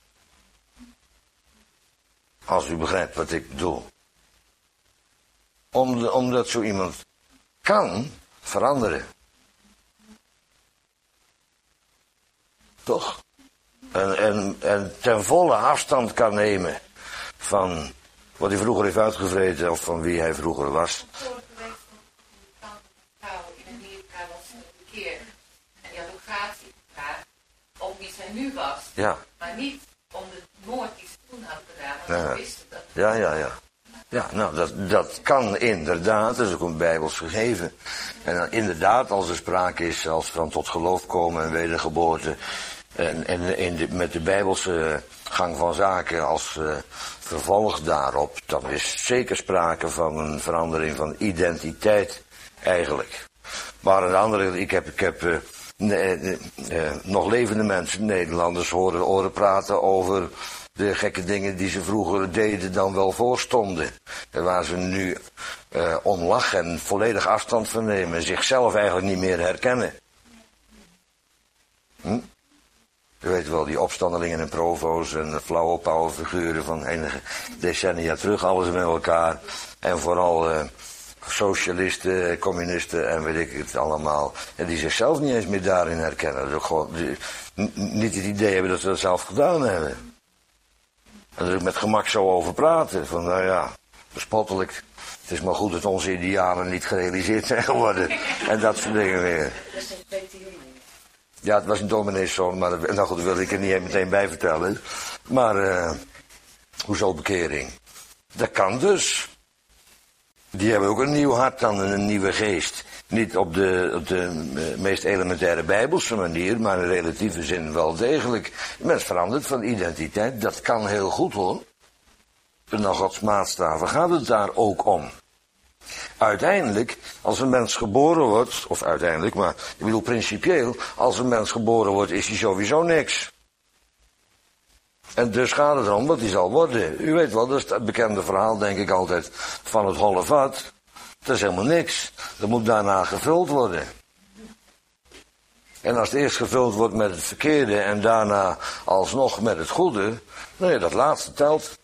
Als u begrijpt wat ik bedoel. Omdat zo iemand kan veranderen. Toch? En ten volle afstand kan nemen van wat hij vroeger heeft uitgevreten of van wie hij vroeger was. Vorige week van een vrouw in Amerika was bekeerd. En die had ook gratie gevraagd om wie zij nu was. Ja. Maar niet om de moord die ze toen had gedaan, want ze wisten dat. Ja. Ja, nou, dat kan inderdaad, dat is ook een bijbels gegeven. En dan inderdaad, als er sprake is zelfs van tot geloof komen en wedergeboorte, en met de bijbelse gang van zaken als vervolg daarop, dan is zeker sprake van een verandering van identiteit eigenlijk. Maar aan de andere, ik heb nog levende mensen, Nederlanders, horen praten over de gekke dingen die ze vroeger deden dan wel voorstonden. En waar ze nu om lachen en volledig afstand van nemen. En zichzelf eigenlijk niet meer herkennen. Je weet wel, die opstandelingen en provo's en de flauwe powerfiguren van enige decennia terug. Alles met elkaar. En vooral socialisten, communisten en weet ik het allemaal. En die zichzelf niet eens meer daarin herkennen. Dus ook gewoon, niet het idee hebben dat ze dat zelf gedaan hebben. En er ook met gemak zo over praten. Van nou ja, bespottelijk. Het is maar goed dat onze idealen niet gerealiseerd zijn geworden. En dat soort dingen weer. Ja, het was een domineeszoon, maar nou goed, dat wil ik er niet meteen bij vertellen. Maar, hoezo bekering? Dat kan dus. Die hebben ook een nieuw hart dan, een nieuwe geest. Niet op de meest elementaire bijbelse manier, maar in relatieve zin wel degelijk. De mens verandert van identiteit, dat kan heel goed hoor. En naar Gods maatstaven gaat het daar ook om. Uiteindelijk, als een mens geboren wordt, of uiteindelijk, maar ik bedoel principieel, als een mens geboren wordt is hij sowieso niks. En dus gaat het erom wat hij zal worden. U weet wel, dat is het bekende verhaal denk ik altijd van het holle vat. Dat is helemaal niks. Dat moet daarna gevuld worden. En als het eerst gevuld wordt met het verkeerde en daarna alsnog met het goede, nou ja, dat laatste telt.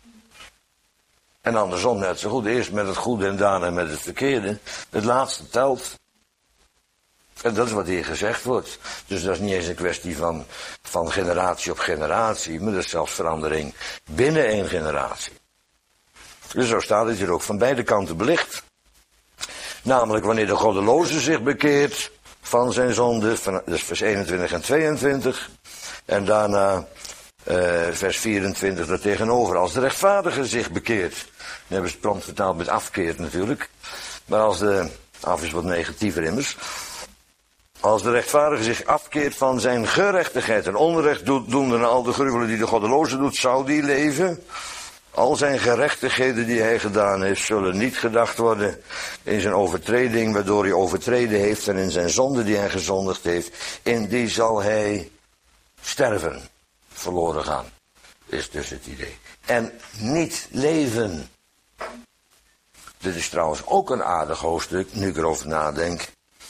En andersom net zo goed. Eerst met het goede en daarna met het verkeerde. Het laatste telt. En dat is wat hier gezegd wordt. Dus dat is niet eens een kwestie van generatie op generatie. Maar dat is zelfs verandering binnen één generatie. Dus zo staat het hier ook van beide kanten belicht. Namelijk wanneer de goddeloze zich bekeert van zijn zonde. Dus vers 21 en 22. En daarna vers 24 daartegenover. Als de rechtvaardige zich bekeert. Dan hebben ze het prompt vertaald met afkeert natuurlijk. Maar als de af is wat negatiever immers. Als de rechtvaardige zich afkeert van zijn gerechtigheid en onrecht doende naar al de gruwelen die de goddeloze doet, zou die leven. Al zijn gerechtigheden die hij gedaan heeft, zullen niet gedacht worden in zijn overtreding, waardoor hij overtreden heeft, en in zijn zonde die hij gezondigd heeft, in die zal hij sterven, verloren gaan, is dus het idee. En niet leven. Dit is trouwens ook een aardig hoofdstuk, nu ik erover nadenk.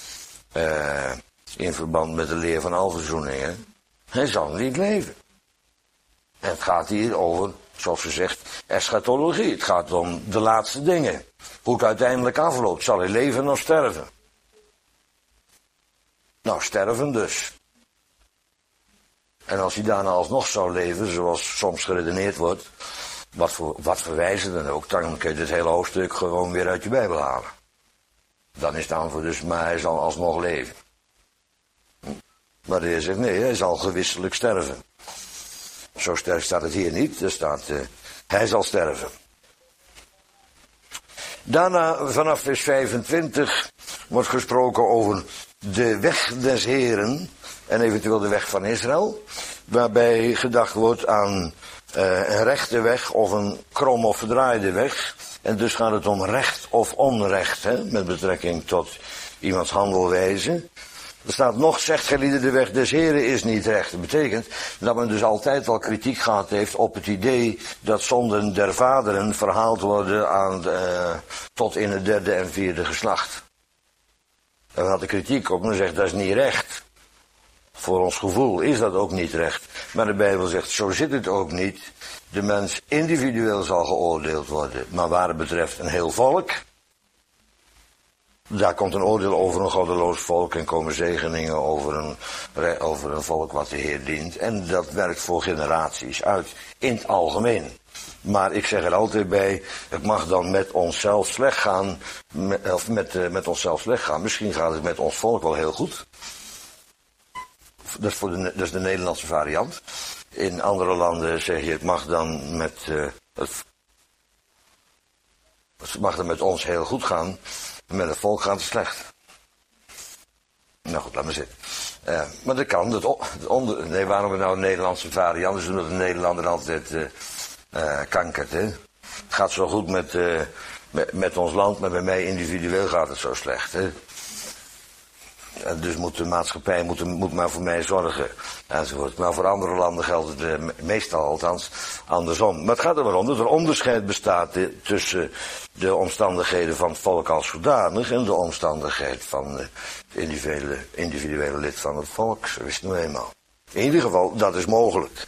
In verband met de leer van alverzoeningen. Hij zal niet leven. En het gaat hier over, zoals ze zegt, eschatologie. Het gaat om de laatste dingen. Hoe het uiteindelijk afloopt. Zal hij leven of sterven? Nou, sterven dus. En als hij daarna alsnog zou leven, zoals soms geredeneerd wordt, wat voor wijze dan ook, dan kun je dit hele hoofdstuk gewoon weer uit je Bijbel halen. Dan is het antwoord dus, maar hij zal alsnog leven. Maar de Heer zegt, nee, hij zal gewisselijk sterven. Zo sterk staat het hier niet, er staat, hij zal sterven. Daarna, vanaf vers 25, wordt gesproken over de weg des Heren en eventueel de weg van Israël. Waarbij gedacht wordt aan een rechte weg of een krom of verdraaide weg. En dus gaat het om recht of onrecht, hè, met betrekking tot iemands handelwijze. Er staat nog, zegt gelieden, de weg des Heren is niet recht. Dat betekent dat men dus altijd al kritiek gehad heeft op het idee dat zonden der vaderen verhaald worden aan tot in het derde en vierde geslacht. En men had de kritiek op, men zegt dat is niet recht. Voor ons gevoel is dat ook niet recht. Maar de Bijbel zegt, zo zit het ook niet. De mens individueel zal geoordeeld worden. Maar waar het betreft een heel volk, daar komt een oordeel over een goddeloos volk en komen zegeningen over een volk wat de Heer dient. En dat werkt voor generaties uit, in het algemeen. Maar ik zeg er altijd bij, het mag dan met onszelf slecht gaan, of met onszelf slecht gaan. Misschien gaat het met ons volk wel heel goed. Dat is de Nederlandse variant. In andere landen zeg je, het mag dan met ons heel goed gaan. Met het volk gaat het slecht. Nou goed, laat maar zitten. Maar dat kan. Waarom we nou een Nederlandse variant is, omdat de Nederlander altijd kankert. Hè? Het gaat zo goed met ons land, maar bij mij individueel gaat het zo slecht. Hè? Dus moet de maatschappij moet maar voor mij zorgen. Enzovoort. Maar voor andere landen geldt het meestal althans andersom. Maar het gaat er maar om dat er onderscheid bestaat tussen de omstandigheden van het volk als zodanig en de omstandigheid van het individuele lid van het volk. Zo is het nou eenmaal. In ieder geval, dat is mogelijk.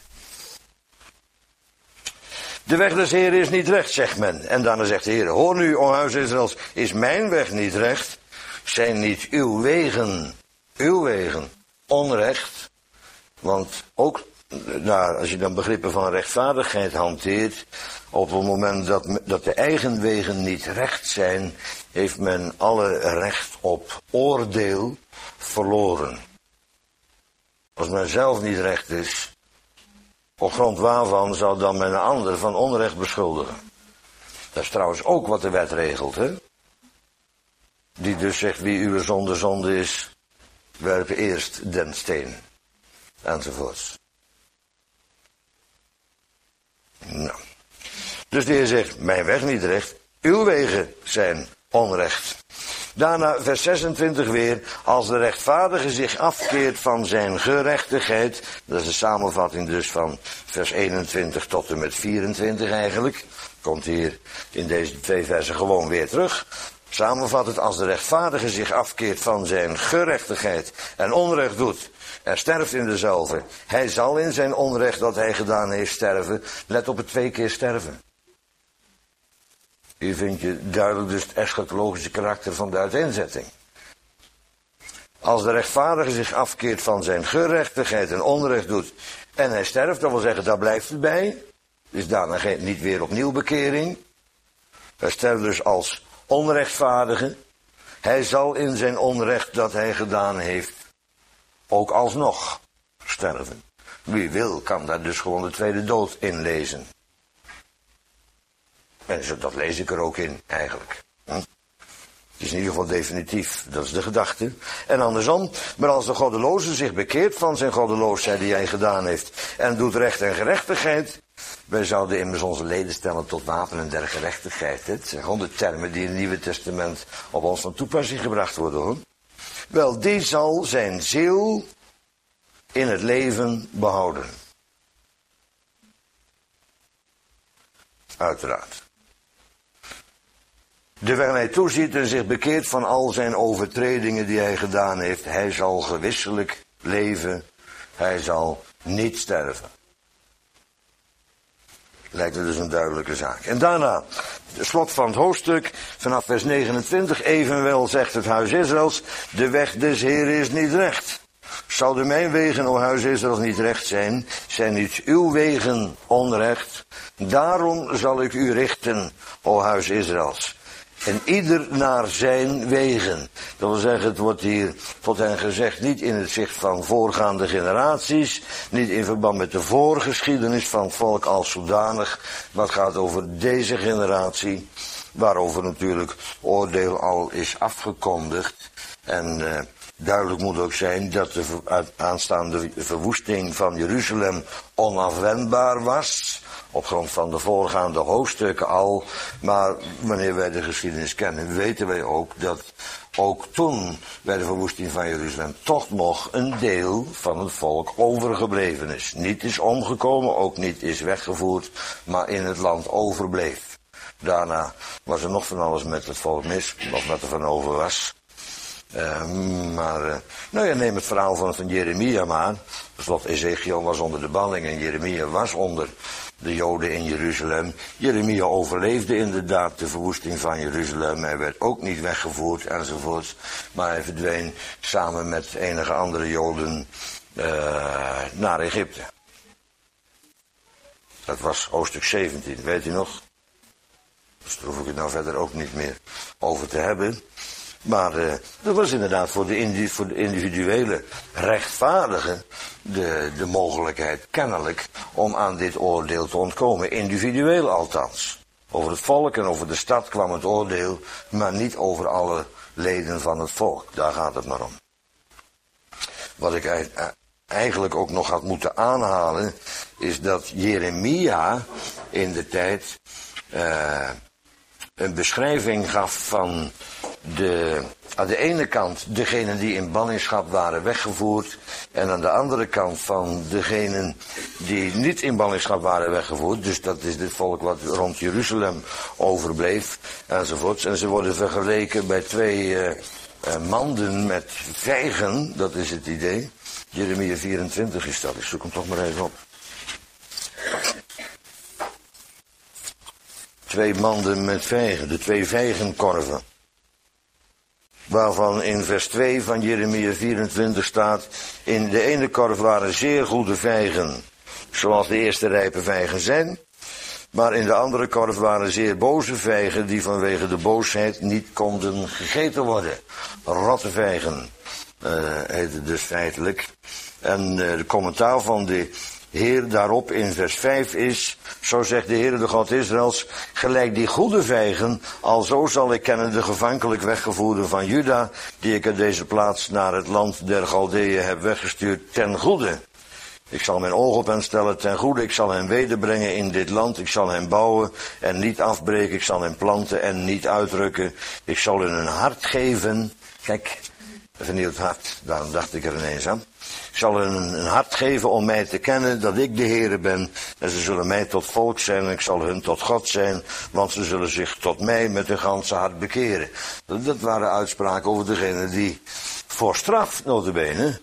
De weg des Heren is niet recht, zegt men. En daarna zegt de Heer, hoor nu, o huis Israëls, is mijn weg niet recht? Zijn niet uw wegen onrecht? Want ook, als je dan begrippen van rechtvaardigheid hanteert, op het moment dat de eigen wegen niet recht zijn, heeft men alle recht op oordeel verloren. Als men zelf niet recht is, op grond waarvan zou dan men een ander van onrecht beschuldigen. Dat is trouwens ook wat de wet regelt, hè? Die dus zegt, wie uw zonde is, werp eerst den steen. Enzovoorts. Nou. Dus de Heer zegt, mijn weg niet recht, uw wegen zijn onrecht. Daarna vers 26 weer, als de rechtvaardige zich afkeert van zijn gerechtigheid, dat is de samenvatting dus van vers 21 tot en met 24 eigenlijk, komt hier in deze 2 versen gewoon weer terug. Samenvattend, als de rechtvaardige zich afkeert van zijn gerechtigheid en onrecht doet en sterft in dezelfde, hij zal in zijn onrecht dat hij gedaan heeft sterven. Let op het 2 keer sterven. Hier vind je duidelijk dus het eschatologische karakter van de uiteenzetting. Als de rechtvaardige zich afkeert van zijn gerechtigheid en onrecht doet en hij sterft, dat wil zeggen, daar blijft het bij. Dus daarna niet weer opnieuw bekering. Hij sterft dus als onrechtvaardige. Hij zal in zijn onrecht dat hij gedaan heeft ook alsnog sterven. Wie wil kan daar dus gewoon de tweede dood in lezen. En dat lees ik er ook in, eigenlijk. Het is in ieder geval definitief, dat is de gedachte. En andersom, maar als de goddeloze zich bekeert van zijn goddeloosheid die hij gedaan heeft en doet recht en gerechtigheid, wij zouden immers onze leden stellen tot wapenen der gerechtigheid. Het zijn gewoon de termen die in het Nieuwe Testament op ons van toepassing gebracht worden, hoor. Wel, die zal zijn ziel in het leven behouden. Uiteraard. De weg hij toeziet en zich bekeert van al zijn overtredingen die hij gedaan heeft, hij zal gewisselijk leven, hij zal niet sterven. Lijkt me dus een duidelijke zaak. En daarna, het slot van het hoofdstuk, vanaf vers 29, evenwel zegt het huis Israëls, de weg des Heren is niet recht. Zouden mijn wegen, o huis Israëls, niet recht zijn, zijn niet uw wegen onrecht. Daarom zal ik u richten, o huis Israëls. En ieder naar zijn wegen. Dat wil zeggen, het wordt hier tot hen gezegd, niet in het zicht van voorgaande generaties, niet in verband met de voorgeschiedenis van het volk als zodanig, maar het gaat over deze generatie, waarover natuurlijk oordeel al is afgekondigd. En duidelijk moet ook zijn dat de aanstaande verwoesting van Jeruzalem onafwendbaar was, op grond van de voorgaande hoofdstukken al. Maar wanneer wij de geschiedenis kennen, weten wij ook dat ook toen bij de verwoesting van Jeruzalem toch nog een deel van het volk overgebleven is. Niet is omgekomen, ook niet is weggevoerd, maar in het land overbleef. Daarna was er nog van alles met het volk mis, of wat er van over was. Neem het verhaal van Jeremia maar. Slot Ezekiel was onder de banning en Jeremia was onder de Joden in Jeruzalem. Jeremia overleefde inderdaad de verwoesting van Jeruzalem. Hij werd ook niet weggevoerd enzovoort. Maar hij verdween samen met enige andere Joden naar Egypte. Dat was hoofdstuk 17, weet u nog? Dus daar hoef ik het nou verder ook niet meer over te hebben. Maar dat was inderdaad voor de individuele rechtvaardigen de mogelijkheid kennelijk om aan dit oordeel te ontkomen. Individueel althans. Over het volk en over de stad kwam het oordeel, maar niet over alle leden van het volk. Daar gaat het maar om. Wat ik eigenlijk ook nog had moeten aanhalen, is dat Jeremia in de tijd een beschrijving gaf van aan de ene kant degenen die in ballingschap waren weggevoerd. En aan de andere kant van degenen die niet in ballingschap waren weggevoerd. Dus dat is dit volk wat rond Jeruzalem overbleef enzovoorts. En ze worden vergeleken bij twee manden met vijgen. Dat is het idee. Jeremia 24 is dat. Ik zoek hem toch maar even op. 2 manden met vijgen. De 2 vijgenkorven. Waarvan in vers 2 van Jeremia 24 staat: in de ene korf waren zeer goede vijgen, zoals de eerste rijpe vijgen zijn. Maar in de andere korf waren zeer boze vijgen, die vanwege de boosheid niet konden gegeten worden. Rotte vijgen heet het dus feitelijk. En de commentaar van de Heer daarop in vers 5 is: zo zegt de Heer, de God Israëls, gelijk die goede vijgen, alzo zal ik kennen de gevankelijk weggevoerden van Juda, die ik uit deze plaats naar het land der Galdeeën heb weggestuurd, ten goede. Ik zal mijn oog op hen stellen ten goede, ik zal hen wederbrengen in dit land, ik zal hen bouwen en niet afbreken, ik zal hen planten en niet uitrukken. Ik zal hun een hart geven, kijk, een vernieuwd hart, daarom dacht ik er ineens aan. Ik zal hun een hart geven om mij te kennen dat ik de Heere ben. En ze zullen mij tot volk zijn en ik zal hun tot God zijn. Want ze zullen zich tot mij met hun ganse hart bekeren. Dat waren uitspraken over degenen die voor straf, nota bene,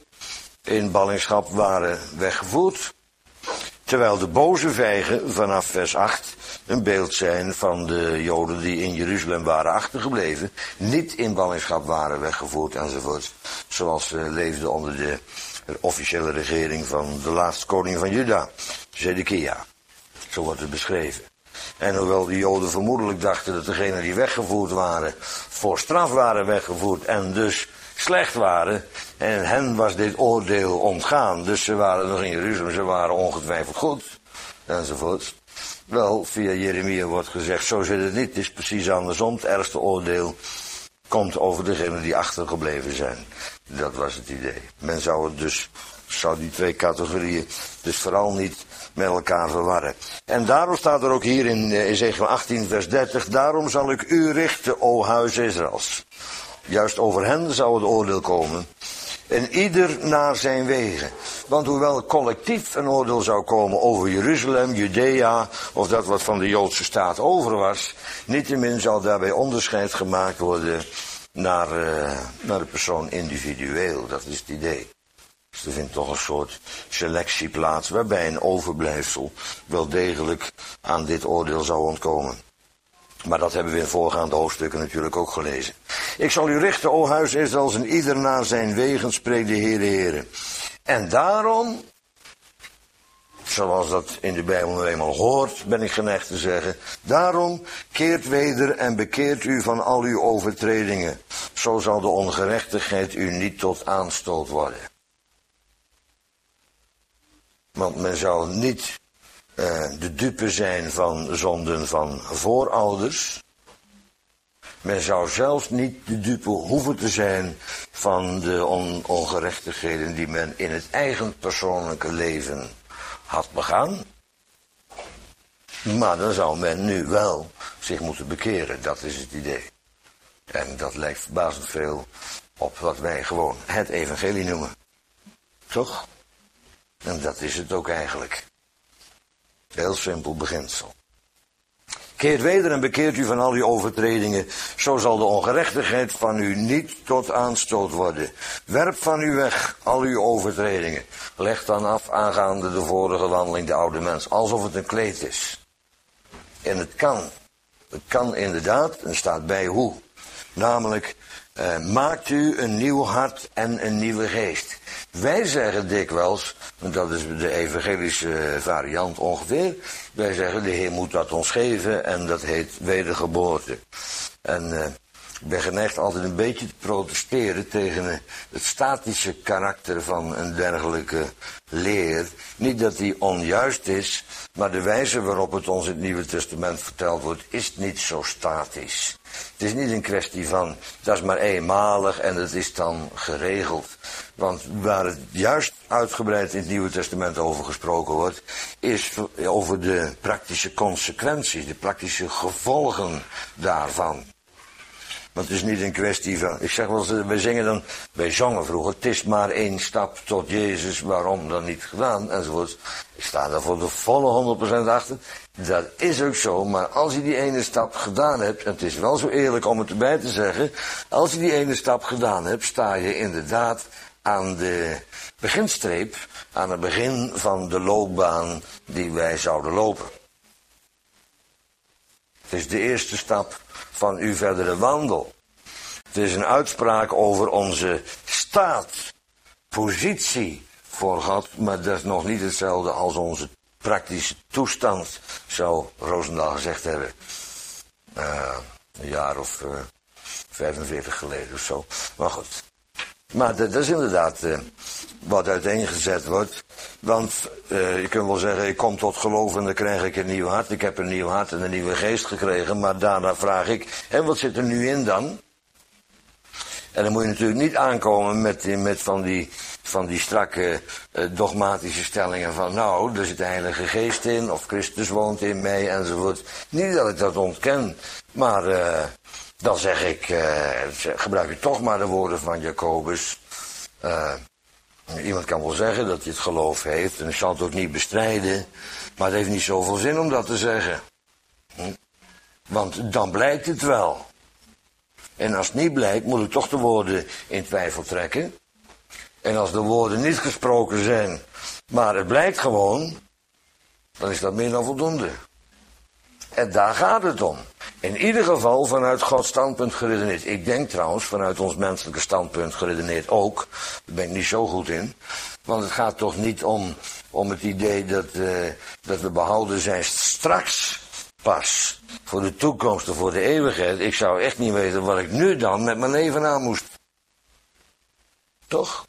in ballingschap waren weggevoerd. Terwijl de boze vijgen vanaf vers 8 een beeld zijn van de Joden die in Jeruzalem waren achtergebleven. Niet in ballingschap waren weggevoerd enzovoort. Zoals ze leefden onder de officiële regering van de laatste koning van Juda, Zedekia. Zo wordt het beschreven. En hoewel de Joden vermoedelijk dachten dat degenen die weggevoerd waren, voor straf waren weggevoerd en dus slecht waren, en hen was dit oordeel ontgaan. Dus ze waren nog in Jeruzalem, ze waren ongetwijfeld goed, enzovoort. Wel, via Jeremia wordt gezegd, zo zit het niet, het is precies andersom. Het ergste oordeel komt over degenen die achtergebleven zijn. Dat was het idee. Men zou die 2 categorieën dus vooral niet met elkaar verwarren. En daarom staat er ook hier in Ezekiel 18 vers 30, daarom zal ik u richten, o huis Israëls. Juist over hen zou het oordeel komen. En ieder naar zijn wegen. Want hoewel collectief een oordeel zou komen over Jeruzalem, Judea, of dat wat van de Joodse staat over was, niettemin zal daarbij onderscheid gemaakt worden naar de persoon individueel. Dat is het idee. Dus er vindt toch een soort selectie plaats waarbij een overblijfsel wel degelijk aan dit oordeel zou ontkomen. Maar dat hebben we in voorgaande hoofdstukken natuurlijk ook gelezen. Ik zal u richten, o huis Israëls, en ieder naar zijn wegen, spreekt de Heere. En daarom, zoals dat in de Bijbel nu eenmaal hoort, ben ik geneigd te zeggen, daarom keert weder en bekeert u van al uw overtredingen. Zo zal de ongerechtigheid u niet tot aanstoot worden. Want men zou niet de dupe zijn van zonden van voorouders. Men zou zelfs niet de dupe hoeven te zijn van de ongerechtigheden die men in het eigen persoonlijke leven had begaan. Maar dan zou men nu wel zich moeten bekeren, dat is het idee. En dat lijkt verbazend veel op wat wij gewoon het evangelie noemen. Toch? En dat is het ook eigenlijk. Heel simpel beginsel. Keert weder en bekeert u van al uw overtredingen, zo zal de ongerechtigheid van u niet tot aanstoot worden. Werp van u weg al uw overtredingen. Leg dan af aangaande de vorige wandeling de oude mens, alsof het een kleed is. En het kan. Het kan inderdaad, en staat bij hoe. Namelijk, maakt u een nieuw hart en een nieuwe geest. Wij zeggen dikwijls, en dat is de evangelische variant ongeveer, wij zeggen de Heer moet dat ons geven en dat heet wedergeboorte. En ik ben geneigd altijd een beetje te protesteren tegen het statische karakter van een dergelijke leer. Niet dat die onjuist is, maar de wijze waarop het ons in het Nieuwe Testament verteld wordt, is niet zo statisch. Het is niet een kwestie van, dat is maar eenmalig en het is dan geregeld. Want waar het juist uitgebreid in het Nieuwe Testament over gesproken wordt, is over de praktische consequenties, de praktische gevolgen daarvan. Want het is niet een kwestie van... Ik zeg wel eens, wij zongen vroeger, het is maar 1 stap tot Jezus, waarom dan niet gedaan, enzovoort. Ik sta daar voor de volle 100% achter. Dat is ook zo, maar als je die ene stap gedaan hebt, en het is wel zo eerlijk om het erbij te zeggen, als je die ene stap gedaan hebt, sta je inderdaad aan de beginstreep, aan het begin van de loopbaan die wij zouden lopen. Het is de eerste stap van uw verdere wandel. Het is een uitspraak over onze staat, positie voor God, maar dat is nog niet hetzelfde als onze praktische toestand, zou Roosendaal gezegd hebben. Een jaar of 45 geleden of zo. Maar goed. Maar dat is inderdaad wat uiteengezet wordt. Want je kunt wel zeggen, ik kom tot geloof en dan krijg ik een nieuw hart. Ik heb een nieuw hart en een nieuwe geest gekregen. Maar daarna vraag ik, en wat zit er nu in dan? En dan moet je natuurlijk niet aankomen met van die strakke dogmatische stellingen van, nou, er zit de Heilige Geest in, of Christus woont in mij, enzovoort. Niet dat ik dat ontken, maar dan zeg ik, gebruik ik toch maar de woorden van Jacobus. Iemand kan wel zeggen dat hij het geloof heeft, en ik zal het ook niet bestrijden, maar het heeft niet zoveel zin om dat te zeggen. Want dan blijkt het wel. En als het niet blijkt, moet ik toch de woorden in twijfel trekken. En als de woorden niet gesproken zijn, maar het blijkt gewoon, dan is dat meer dan voldoende. En daar gaat het om. In ieder geval vanuit Gods standpunt geredeneerd. Ik denk trouwens vanuit ons menselijke standpunt geredeneerd ook. Daar ben ik niet zo goed in. Want het gaat toch niet om het idee dat we behouden zijn straks pas. Voor de toekomst of voor de eeuwigheid. Ik zou echt niet weten wat ik nu dan met mijn leven aan moest. Toch?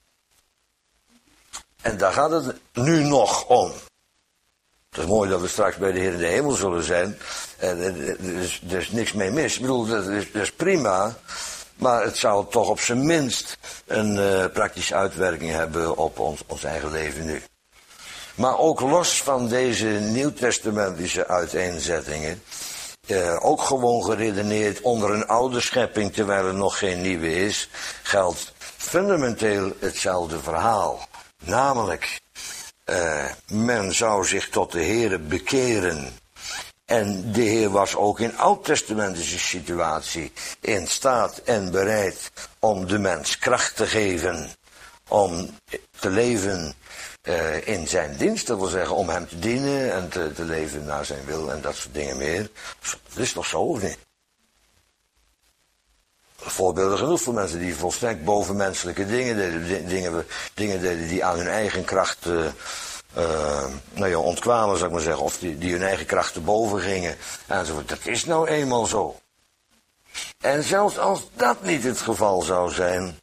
En daar gaat het nu nog om. Het is mooi dat we straks bij de Heer in de hemel zullen zijn. Er is niks mee mis. Ik bedoel, dat is prima. Maar het zou toch op zijn minst een praktische uitwerking hebben op ons eigen leven nu. Maar ook los van deze nieuwtestamentische uiteenzettingen, ook gewoon geredeneerd onder een oude schepping, terwijl er nog geen nieuwe is, geldt fundamenteel hetzelfde verhaal. Namelijk, men zou zich tot de Heere bekeren. En de Heer was ook in oud-testamentische situatie in staat en bereid om de mens kracht te geven, om te leven in zijn dienst, dat wil zeggen om hem te dienen en te leven naar zijn wil en dat soort dingen meer. Dat is toch zo, of niet? Voorbeelden genoeg voor mensen die volstrekt bovenmenselijke dingen deden, dingen deden die aan hun eigen kracht ontkwamen, zou ik maar zeggen, of die hun eigen kracht te boven gingen enzovoort. Dat is nou eenmaal zo. En zelfs als dat niet het geval zou zijn,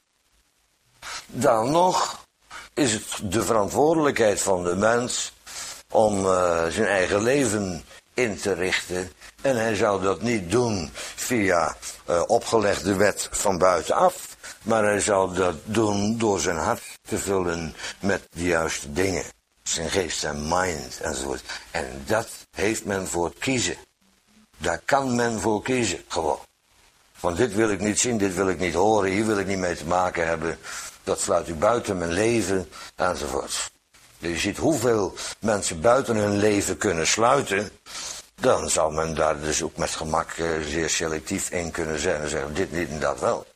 dan nog is het de verantwoordelijkheid van de mens om zijn eigen leven in te richten. En hij zou dat niet doen via opgelegde wet van buitenaf, maar hij zou dat doen door zijn hart te vullen met de juiste dingen. Zijn geest, zijn mind enzovoort. En dat heeft men voor kiezen. Daar kan men voor kiezen, gewoon. Van dit wil ik niet zien, dit wil ik niet horen, hier wil ik niet mee te maken hebben. Dat sluit u buiten mijn leven, enzovoort. Je ziet hoeveel mensen buiten hun leven kunnen sluiten. Dan zou men daar dus ook met gemak zeer selectief in kunnen zijn en zeggen, dit niet en dat wel.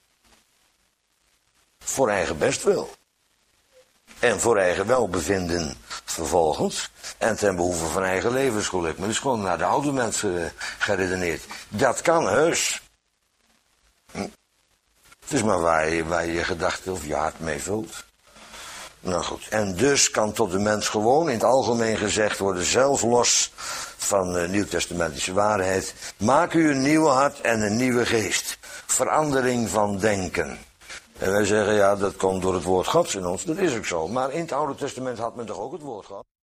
Voor eigen bestwil. En voor eigen welbevinden vervolgens. En ten behoeve van eigen levensgeluk. Maar dat is gewoon naar de oude mensen geredeneerd. Dat kan heus. Het is maar waar je gedachten of je hart mee vult. Nou goed, en dus kan tot de mens gewoon in het algemeen gezegd worden, zelfs los van nieuwtestamentische waarheid, maak u een nieuw hart en een nieuwe geest. Verandering van denken. En wij zeggen, ja, dat komt door het woord Gods in ons. Dat is ook zo. Maar in het Oude Testament had men toch ook het woord Gods?